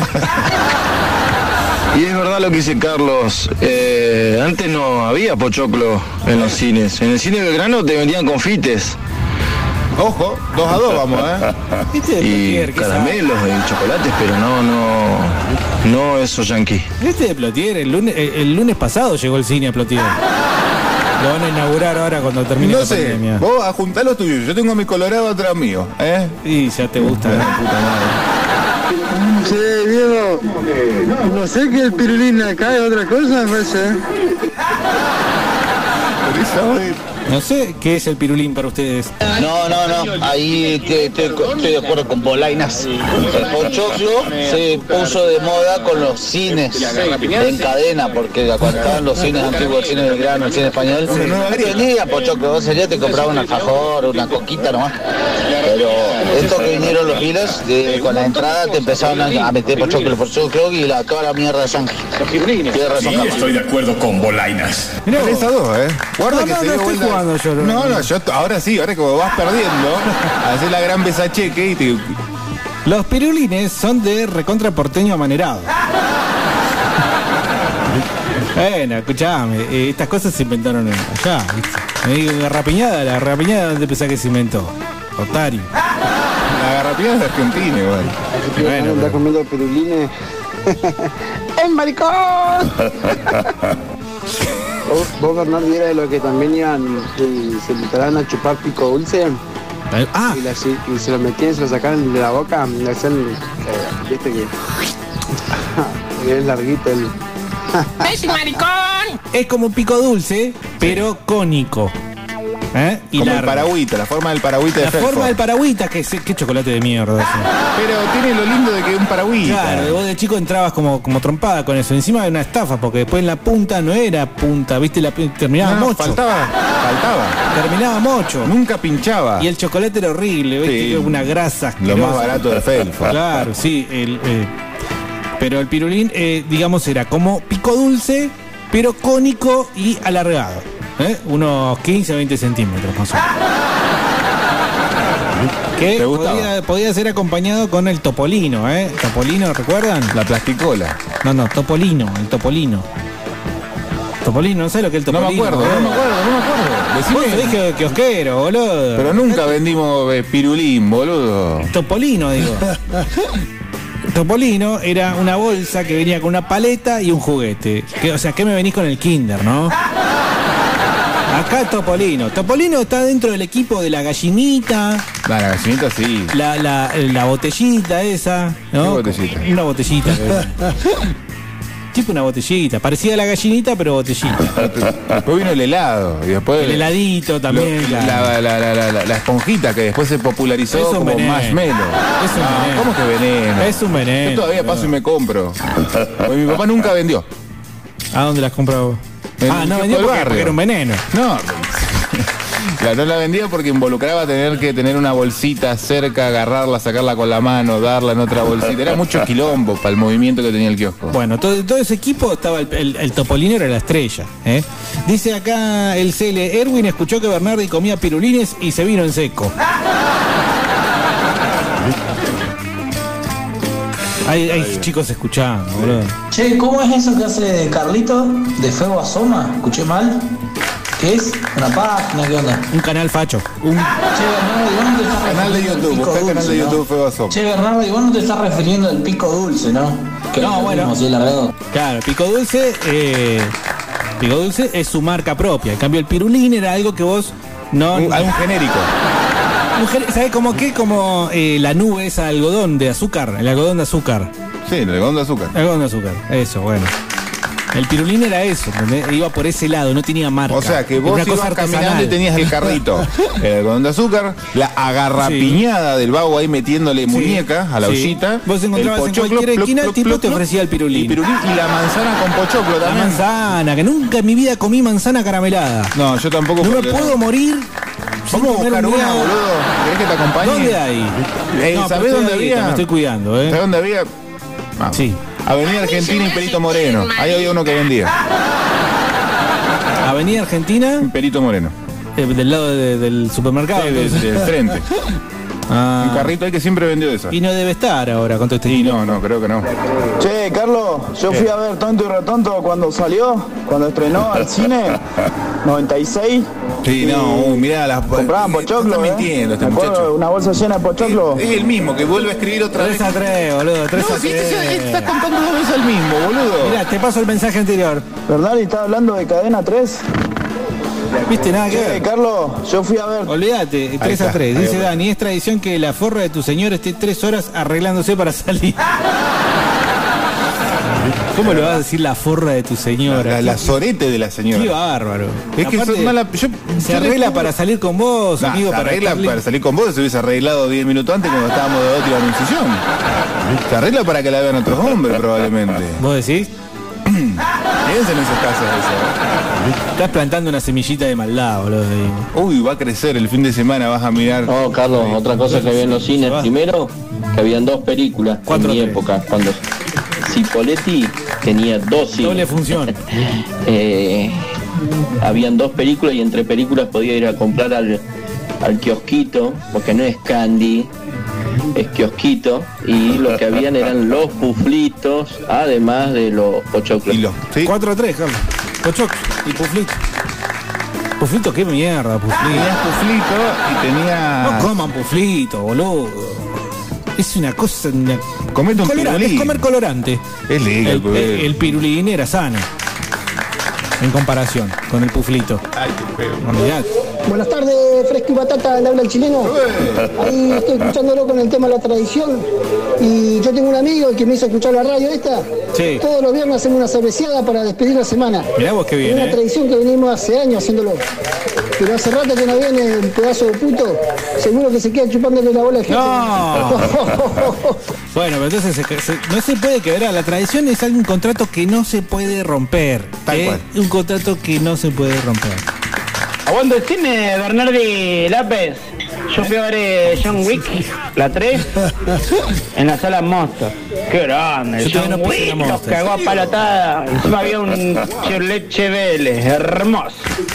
Y es verdad lo que dice Carlos, eh, antes no había pochoclo en los cines. En el cine Belgrano te vendían confites. Ojo, dos a dos vamos, ¿eh? Y caramelos y chocolates, pero no, no, no esos yanquis. Este de Plotier, el lunes, el, el lunes pasado llegó el cine a Plotier. Lo van a inaugurar ahora cuando termine No la sé, pandemia. vos ajuntá los tuyos. Yo tengo mi Colorado atrás mío, ¿eh? Y ya te gusta, ¿eh? Puta madre. Che, Diego, no sé que el pirulín acá es otra cosa, me parece. No sé qué es el pirulín para ustedes. No, no, no, ahí te- te- estoy de acuerdo con Bolainas. El pochoclo se puso de moda con los cines en cadena, porque cuando estaban los cines antiguos, el cine Belgrano, el cine español, no venía pochoclo, vos sería te compraba un alfajor, una coquita nomás. Pero esto que vinieron los giles, de- con la entrada te empezaron a, a meter pochoclo, pochoclo y la, toda la mierda de sangre. Tiene razón, Carlos. Estoy de acuerdo con Bolainas. Mirá tres a dos, ¿eh? Guarda No, que no, se no dio estoy vuelta. jugando yo, no. No, no, yo ahora sí, ahora como vas perdiendo, haces la gran besacheque y te... Los pirulines son de recontra porteño amanerado. Bueno, escuchame, eh, estas cosas se inventaron allá, ¿viste? Me digo, garrapiñada, la garrapiñada, ¿dónde pensás que se inventó? Otario. La garrapiñada es argentina, igual. Bueno, ¿Estás comiendo pirulines? ¡El maricón! ¿Vos, vos Bernardo, era de los que también iban y se invitaban a chupar pico dulce? Ah. Y, la- y se lo metían, se lo sacaban de la boca, y hacían, eh, viste que... que es larguito el... ¡Es maricón! Es como un pico dulce, pero cónico. ¿Eh? Y Como el largo. paragüita, la forma del paragüita de La Felfo. forma del paragüita, que es, qué chocolate de mierda ese. Pero tiene lo lindo de que es un paragüita. Claro, vos de chico entrabas como, como trompada con eso. Encima era una estafa, porque después en la punta no era punta, viste, la, terminaba No, no, mocho. faltaba, faltaba. Terminaba mocho. Nunca pinchaba. Y el chocolate era horrible, ¿viste? Sí. Que era una grasa Lo asquerosa. más barato de Felfo. Claro, sí. El, eh, pero el pirulín, eh, digamos, era como pico dulce, pero cónico y alargado. ¿eh? Unos quince a veinte centímetros más o menos. Que ¿Te gustaba? podía, podía ser acompañado con el topolino, ¿eh? Topolino, ¿recuerdan? La plasticola. No, no, topolino, el topolino. Topolino, ¿no sabes lo que es el No topolino? me acuerdo, no me acuerdo, no me acuerdo. Vos Decime. sabés que kiosquero, boludo. Pero nunca vendimos eh, pirulín, boludo. Topolino, digo. Topolino era una bolsa que venía con una paleta y un juguete. Que, o sea, ¿qué me venís con el Kinder, no? Acá Topolino. Topolino está dentro del equipo de la gallinita, La gallinita sí. la, la, la botellita esa, ¿no? ¿Qué botellita? Una botellita. Tipo una botellita. Parecida a la gallinita, pero botellita. Después vino el helado. Y después El heladito también, lo- claro. la, la, la, la, la- la esponjita que después se popularizó Es un como veneno. marshmallow. Es un No, veneno. ¿cómo que veneno? Es un veneno. Yo todavía paso y me compro. Porque mi papá nunca vendió. ¿A dónde las compraba? En Ah, el no kiosco vendió del porque, barrio. porque era un veneno. No, la, no la vendía porque involucraba tener que tener una bolsita cerca, agarrarla, sacarla con la mano, darla en otra bolsita. Era mucho quilombo para el movimiento que tenía el kiosco. Bueno, todo, todo ese equipo estaba el, el, el Topolino era la estrella. ¿eh? Dice acá el C L, Erwin escuchó que Bernardi comía pirulines y se vino en seco. Hay, hay chicos escuchando, boludo. Che, ¿cómo es eso que hace Carlito de Febo Asoma? ¿Escuché mal? ¿Qué es? ¿Una página? ¿Qué onda? Un canal facho. Un Che, Bernardo, ¿y vos no te estás Canal de refiriendo al YouTube, pico busca el canal de dulce, YouTube ¿no? Febo Asoma. Che, Bernardo, ¿y vos no te estás refiriendo al pico dulce, no? Que No, es lo bueno. mismo, así largado. Claro, Pico Dulce, eh, Pico Dulce es su marca propia. En cambio, el pirulín era algo que vos no. Un, algún genérico. ¿Sabes cómo qué? Como eh, la nube esa de algodón de azúcar, el algodón de azúcar. Sí, el algodón de azúcar. El algodón de azúcar, eso, bueno. El pirulín era eso, ¿entendés? Iba por ese lado, no tenía marca. O sea que vos Una ibas cosa caminando artesanal. y tenías el carrito, el algodón de azúcar, la agarrapiñada del vago ahí metiéndole muñeca a la Sí. ollita. Vos encontrabas el en pochoclo, cualquier plup, esquina, el plup, tipo plup, te plup, ofrecía el pirulín. Y, pirulín y la manzana con pochoclo La también. manzana, que nunca en mi vida comí manzana caramelada. No, yo tampoco. No me porque- puedo morir. sin Vamos a comer buscar un una, helado. boludo. ¿Querés que te acompañe? ¿Dónde hay? Eh, No, pero ¿Sabés estoy dónde ahí, había? Me estoy cuidando, ¿eh? ¿Sabés dónde había? Vamos. Sí. Avenida Argentina y Perito Moreno. Ahí había uno que vendía. Avenida Argentina. Perito Moreno. Eh, del lado de- del supermercado. Sí, del, entonces. del frente. Ah. Un carrito ahí que siempre vendió eso. Y no debe estar ahora con todo este Sí, no, no, creo que no. Che, Carlos, yo fui a ver Tonto y Retonto cuando salió, cuando estrenó al cine, noventa y seis. Sí, no, uh, mirá las... Compraban pochoclo, Está ¿eh? mintiendo este Me acuerdo, muchacho. una bolsa llena de pochoclo. Es el mismo que vuelve a escribir otra vez. tres a tres, boludo. tres No, a sí, tres. sí, sí, estás contando dos veces el mismo, boludo. Mirá, te paso el mensaje anterior. Bernardi está hablando de Cadena tres. ¿Viste? Nada que Che, ver. Carlos, yo fui a ver. Olvídate, tres a está, tres. ahí Dice va. Dani, es tradición que la forra de tu señor esté tres horas arreglándose para salir. ¿Cómo le vas a decir la forra de tu señora? La, la sorete de la Qué señora. bárbaro. Es que Aparte, sos mala. Yo, se yo arregla le- para salir con vos, Nah, amigo, se para arregla estar li- para salir con vos, se hubiese arreglado diez minutos antes cuando estábamos de otra anunciación. Se arregla para que la vean otros hombres, probablemente. ¿Vos decís? Piensen en esos casos eso. Estás plantando una semillita de maldad, boludo. ahí. Uy, va a crecer el fin de semana, vas a mirar. No, Carlos, otra cosa que había en los cines. Primero, que habían dos películas Cuatro en mi tres. época, cuando Cipoletti tenía dos cines. Doble función. Eh, habían dos películas y entre películas podía ir a comprar al, al kiosquito, porque no es Candy, es kiosquito, y lo que habían eran los puflitos, además de los pochoclos. Y los, ¿sí? cuatro a tres, Carlos. Pochoc y Puflito. Puflito, qué mierda, Puflito. Tenías puflito y tenía. No coman Puflito, boludo. Es una cosa. Una... Comete un Colorante, pirulín. es comer colorante. Es legal, El, pues. el, el pirulín era sano. En comparación con el Puflito. Ay, qué feo. Olvidate. Buenas tardes, Fresco y Batata, le habla el chileno. Ahí estoy escuchándolo con el tema de la tradición. Y yo tengo un amigo que me hizo escuchar la radio esta. Sí. Todos los viernes hacemos una cerveceada para despedir la semana. Mirá vos qué Es bien, una ¿eh? tradición que venimos hace años haciéndolo. Pero hace rato que no viene el pedazo de puto. Seguro que se queda chupándole la bola al jefe. No. Bueno, pero entonces se- se- no se puede quebrar. La tradición es un contrato que no se puede romper. Tal ¿eh? cual. Un contrato que no se puede romper. Aguando el cine, Bernardi López. Yo fui a ver eh, John Wick, la tres, en la sala Monster. Qué grande, Yo todavía John no puse Wick, la nos Monster. cagó a palotada. Encima había un Chevrolet Vélez, hermoso.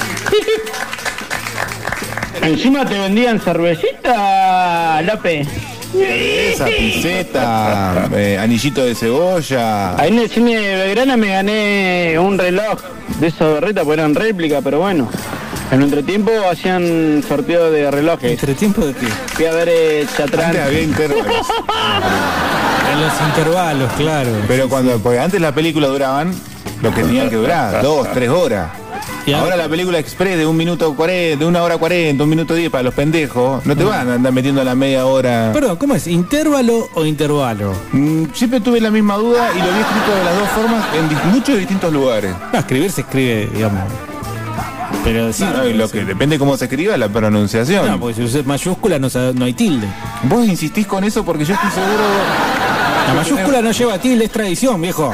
Encima te vendían cervecita, López. Esa piseta, eh, anillito de cebolla. Ahí en el cine de Belgrano me gané un reloj de esos berretas, porque eran réplica, pero bueno. En un entretiempo hacían sorteo de relojes. ¿Entretiempo de qué? Fui a ver eh, Chatrán. Antes había intervalos. En los intervalos, claro. Pero cuando, porque antes las películas duraban lo que tenían que durar, dos, tres horas. Y ahora- Ahora la película express de un minuto cuarenta, de una hora cuarenta, un minuto diez para los pendejos, no te van a andar metiendo la media hora. Perdón, ¿cómo es? ¿Intervalo o intervalo? Mm, siempre tuve la misma duda y lo vi escrito de las dos formas en di- muchos distintos lugares. No, escribir se escribe, digamos. Pero sí. No, no, y lo que depende cómo se escriba la pronunciación. No, porque si usas mayúscula no, sa- no hay tilde. Vos insistís con eso porque yo estoy seguro. La mayúscula no lleva tilde, es tradición, viejo.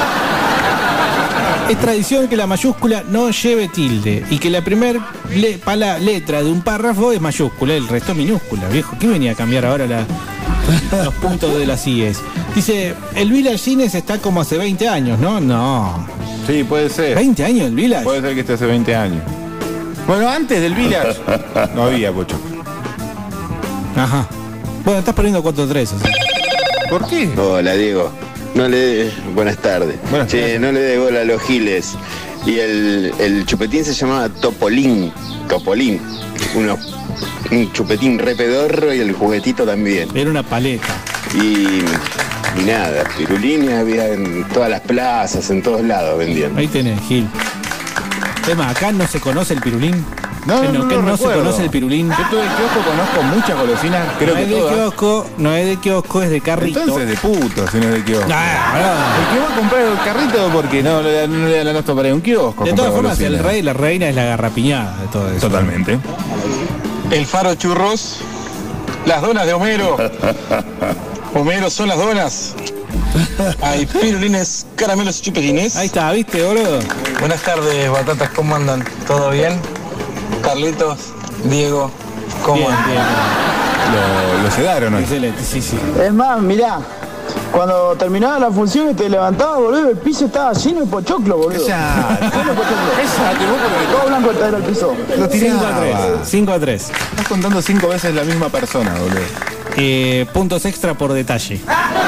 Es tradición que la mayúscula no lleve tilde y que la primer le- pala- letra de un párrafo es mayúscula, el resto es minúscula, viejo. ¿Qué venía a cambiar ahora la- los puntos de las I E S? Dice, el Village Cines está como hace veinte años, ¿no? No. Sí, puede ser. ¿veinte años el Village? Puede ser que esté hace veinte años. Bueno, antes del Village no había pocho. Ajá. Bueno, estás perdiendo cuatro tres. ¿Por qué? Hola, Diego. No le de... Buenas tardes. Buenas che, tardes. no le dé bola a los giles. Y el, el chupetín se llamaba Topolín. Topolín. Uno, un chupetín re pedorro y el juguetito también. Era una paleta. Y, y nada, pirulines había en todas las plazas, en todos lados vendían. Ahí tenés, Gil. Tema, acá no se conoce el pirulín. No, En no, no, Neuquén no no se recuerdo. conoce el pirulín. Yo tuve kiosco, conozco muchas golosinas, creo no que es de todas. kiosco, no es de kiosco, es de carrito. Entonces de puto, si no es de kiosco. Ah, el que va a comprar el carrito porque no, le da- no le da la nota para ir a un kiosco. de a todas comprar formas, el golosinas. rey y la reina es la garrapiñada de todo eso. Totalmente. El Faro Churros, las donas de Homero. Homero son las donas. Hay pirulines, caramelos y chupetines. Ahí está, ¿viste, boludo? Buenas tardes, batatas, ¿cómo andan? ¿Todo bien? Carlitos, Diego, ¿cómo Bien, andan? bien. Lo, lo sedaron hoy. Excelente, sí, sí. Es más, mirá, cuando terminaba la función y te levantabas, boludo, el piso estaba lleno de pochoclo, boludo. Cállate. Lleno de pochoclo. Cállate, vos porque Todo blanco era el piso. lo tiraba. cinco a tres. cinco a tres. Estás contando cinco veces la misma persona, boludo. Eh, puntos extra por detalle.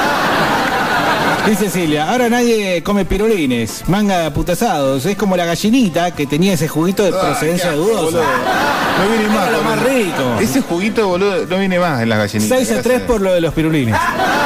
Dice Silvia, ahora nadie come pirulines, manga de aputasados, es como la gallinita que tenía ese juguito de procedencia Ah, qué asco, dudosa. boludo. No viene más. Era lo más boludo. rico. Ese juguito, boludo, no viene más en las gallinitas. seis a tres por lo de los pirulines.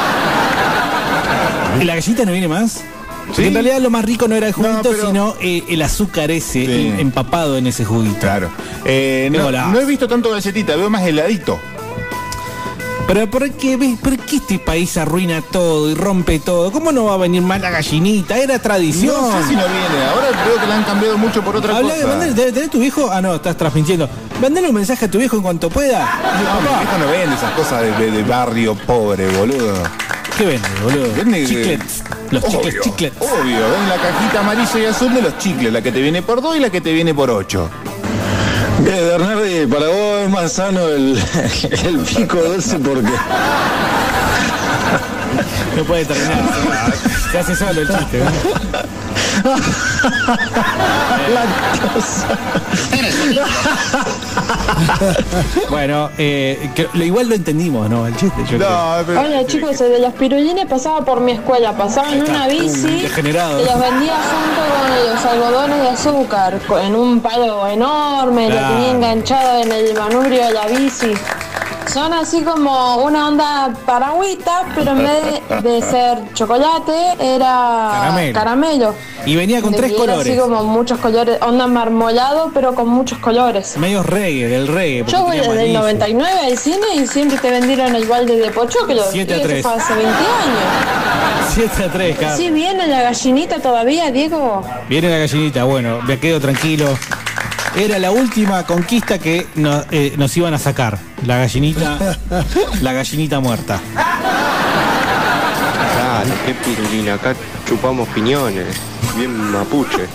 ¿Y la gallinita no viene más? Porque Sí. en realidad lo más rico no era el juguito, No, pero- sino eh, el azúcar ese Sí. em- empapado en ese juguito. Claro. Eh, no, Hola. no he visto tanto galletita, veo más heladito. Pero ¿por qué, ves? ¿Por qué este país arruina todo y rompe todo? ¿Cómo no va a venir más la gallinita? Era tradición. No sé si no viene. Ahora veo que la han cambiado mucho por otra Habla, cosa. mandale, ¿tenés tenés tu viejo? Ah, no, estás transmitiendo. Mandale un mensaje a tu viejo en cuanto pueda. No, mi viejo no vende esas cosas de, de- de barrio pobre, boludo. ¿Qué vende, boludo? Vende Chiclets. Los chicles, Obvio, chiclets. Obvio, ven la cajita amarilla y azul de los chicles, la que te viene por dos y la que te viene por ocho. Eh, Bernardi, para vos es más sano el, el pico dulce porque... No puede terminar. Se, se hace solo el chiste. ¿no? Bueno, eh, que- lo- igual lo entendimos, ¿no? El chiste. Yo creo. Hola chicos, el de los pirulines pasaba por mi escuela, pasaba en una bici y degenerado. los vendía junto con los algodones de azúcar, co- en un palo enorme, Claro. lo tenía enganchado en el manubrio de la bici. Son así como una onda paragüita, pero en vez de, de ser chocolate, era Caramelo. caramelo. Y venía con Y tres era colores. así como muchos colores, onda marmolado, pero con muchos colores. Medio reggae, del reggae. porque Yo voy tenía desde el amarillo. noventa y nueve al cine y siempre te vendieron el balde de pochoclo. siete a Y eso tres. fue hace veinte años. siete a tres, Carlos. ¿Sí viene la gallinita todavía, Diego? Viene la gallinita, bueno, me quedo tranquilo. Era la última conquista que no- eh, nos iban a sacar. La gallinita, la gallinita muerta. Dale, qué pirulina, acá chupamos piñones, bien mapuche.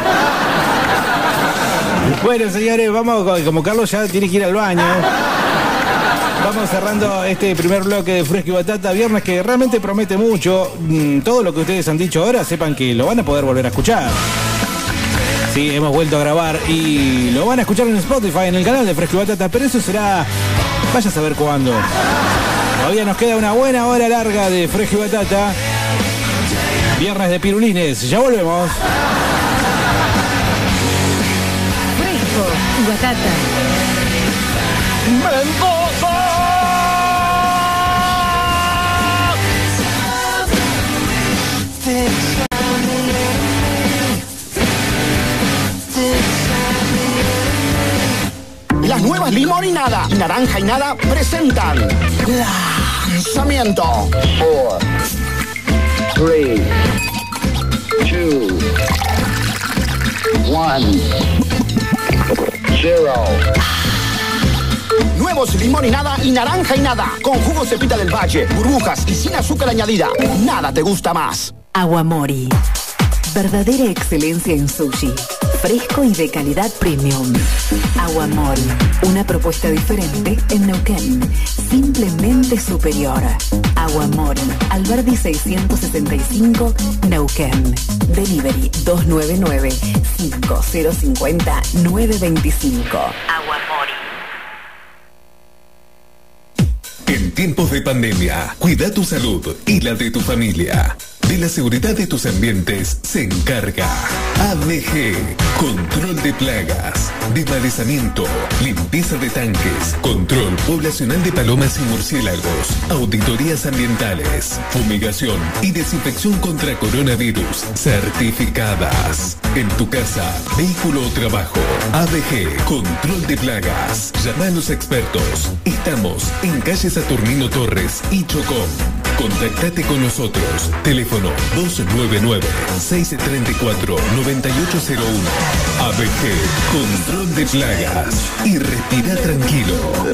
Bueno, señores, vamos, con- como Carlos ya tiene que ir al baño. Vamos cerrando este primer bloque de Fresco y Batata, viernes que realmente promete mucho. Mm, Todo lo que ustedes han dicho ahora, sepan que lo van a poder volver a escuchar. Sí, hemos vuelto a grabar y lo van a escuchar en Spotify, en el canal de Fresco y Batata, pero eso será, vaya a saber cuándo. Todavía nos queda una buena hora larga de Fresco y Batata. Viernes de pirulines, ya volvemos. Fresco y Batata. Las nuevas Limón y Nada y Naranja y Nada presentan lanzamiento. Four, three, two, one, zero. Nuevos Limón y Nada y Naranja y Nada con jugo Cepita del Valle, burbujas y sin azúcar añadida. Nada te gusta más. Aguamori. Verdadera excelencia en sushi. Fresco y de calidad premium. Aguamori. Una propuesta diferente en Neuquén. Simplemente superior. Aguamori. Alberdi seiscientos sesenta y cinco, Neuquén. Delivery dos nueve nueve, cinco cero cinco cero, nueve dos cinco. Aguamori. En tiempos de pandemia, cuida tu salud y la de tu familia. De la seguridad de tus ambientes se encarga A B G, control de plagas, desmalezamiento, limpieza de tanques, control poblacional de palomas y murciélagos, auditorías ambientales, fumigación y desinfección contra coronavirus, certificadas. En tu casa, vehículo o trabajo, A B G, control de plagas. Llama a los expertos. Estamos en calle Saturnino Torres y Chocón. Contactate con nosotros. Teléfono dos nueve nueve, seis tres cuatro, nueve ocho cero uno. A B G, control de plagas. Y respira tranquilo.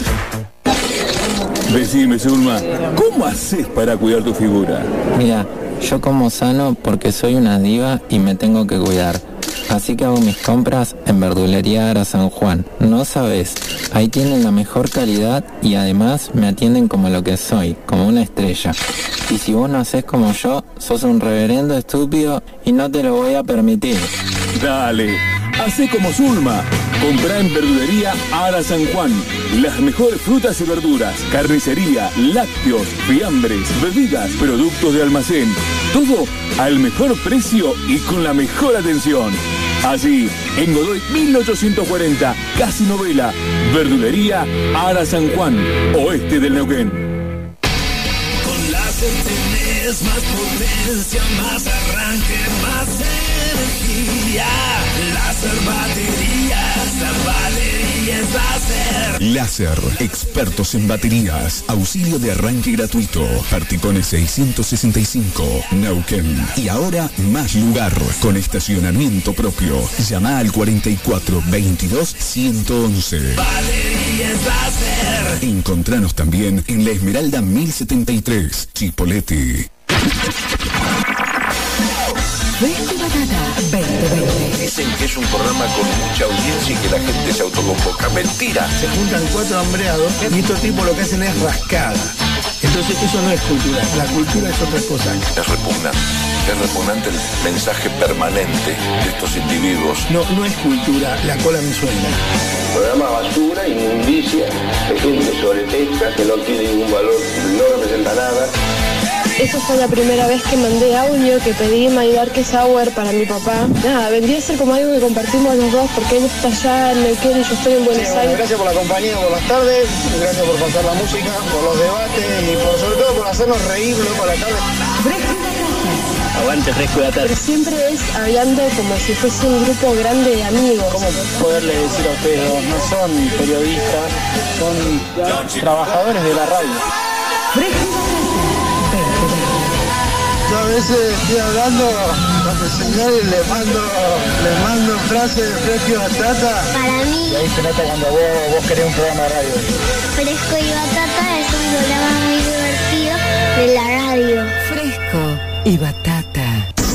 Decime, Zulma, ¿cómo haces para cuidar tu figura? Mira, yo como sano porque soy una diva y me tengo que cuidar. Así que hago mis compras en Verdulería Ara San Juan. No sabes, ahí tienen la mejor calidad y además me atienden como lo que soy, como una estrella. Y si vos no hacés como yo, sos un reverendo estúpido y no te lo voy a permitir. Dale, hacé como Zulma. Comprá en Verdulería Ara San Juan. Las mejores frutas y verduras, carnicería, lácteos, fiambres, bebidas, productos de almacén. Todo al mejor precio y con la mejor atención. Allí, en Godoy mil ochocientos cuarenta, casi Novela. Verdulería Ara San Juan, oeste del Neuquén. Con láser tenés más potencia, más arranque, más energía. Láser baterías, la Valeria es láser. Láser, expertos en baterías, auxilio de arranque gratuito. Articones seiscientos sesenta y cinco, Neuquén. Y ahora más lugar, con estacionamiento propio. Llama al cuarenta y cuatro, veintidós, ciento once. Valeria es láser. Encontranos también en La Esmeralda mil setenta y tres, Chipoleti. Fresco y Batata veinte veinte. Dicen que es un programa con mucha audiencia y que la gente se autoconvoca. Mentira. Se juntan cuatro hambreados y estos tipos lo que hacen es rascada. Entonces eso no es cultura. La cultura es otra cosa. Es repugnante. Es repugnante el mensaje permanente de estos individuos. No, no es cultura. La cola me suena. Programa basura, inmundicia, de gente sobretexta, que no tiene ningún valor, no representa nada. Esa fue la primera vez que mandé audio que pedí My Dark Sour para mi papá. Nada, vendría a ser como algo que compartimos los dos porque él está allá en Neuquén y yo estoy en Buenos Sí, bueno, Aires. gracias por la compañía por las tardes, gracias por pasar la música, por los debates y por sobre todo por hacernos reír por la tarde. Aguante Fresco y Batata. Pero siempre es hablando como si fuese un grupo grande de amigos. ¿Cómo poderle decir a ustedes dos? No son periodistas, son trabajadores de la radio. Yo a veces estoy hablando con el señor y le mando, le mando frases de Fresco y Batata. Para mí, Y ahí se nota cuando vos, vos querés un programa de radio. Fresco y Batata es un programa muy divertido de la radio. Fresco y Batata.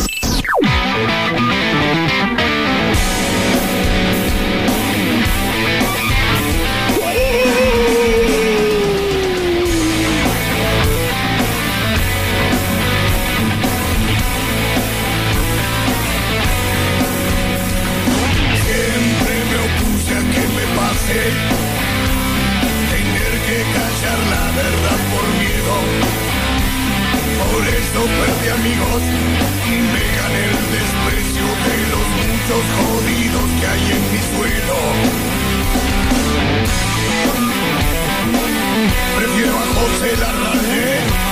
Siempre me opuse a que me pase tener que callar la verdad por miedo. Por eso perdí amigos y me gané el desprecio de los muchos jodidos que hay en mi suelo. Prefiero a José Larrañé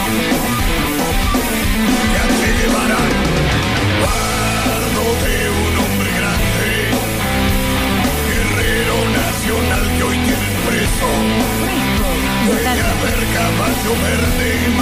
que a Che Guevara. Pardo de un hombre grande, guerrero nacional que hoy tienen preso. Puede haber caballo verde en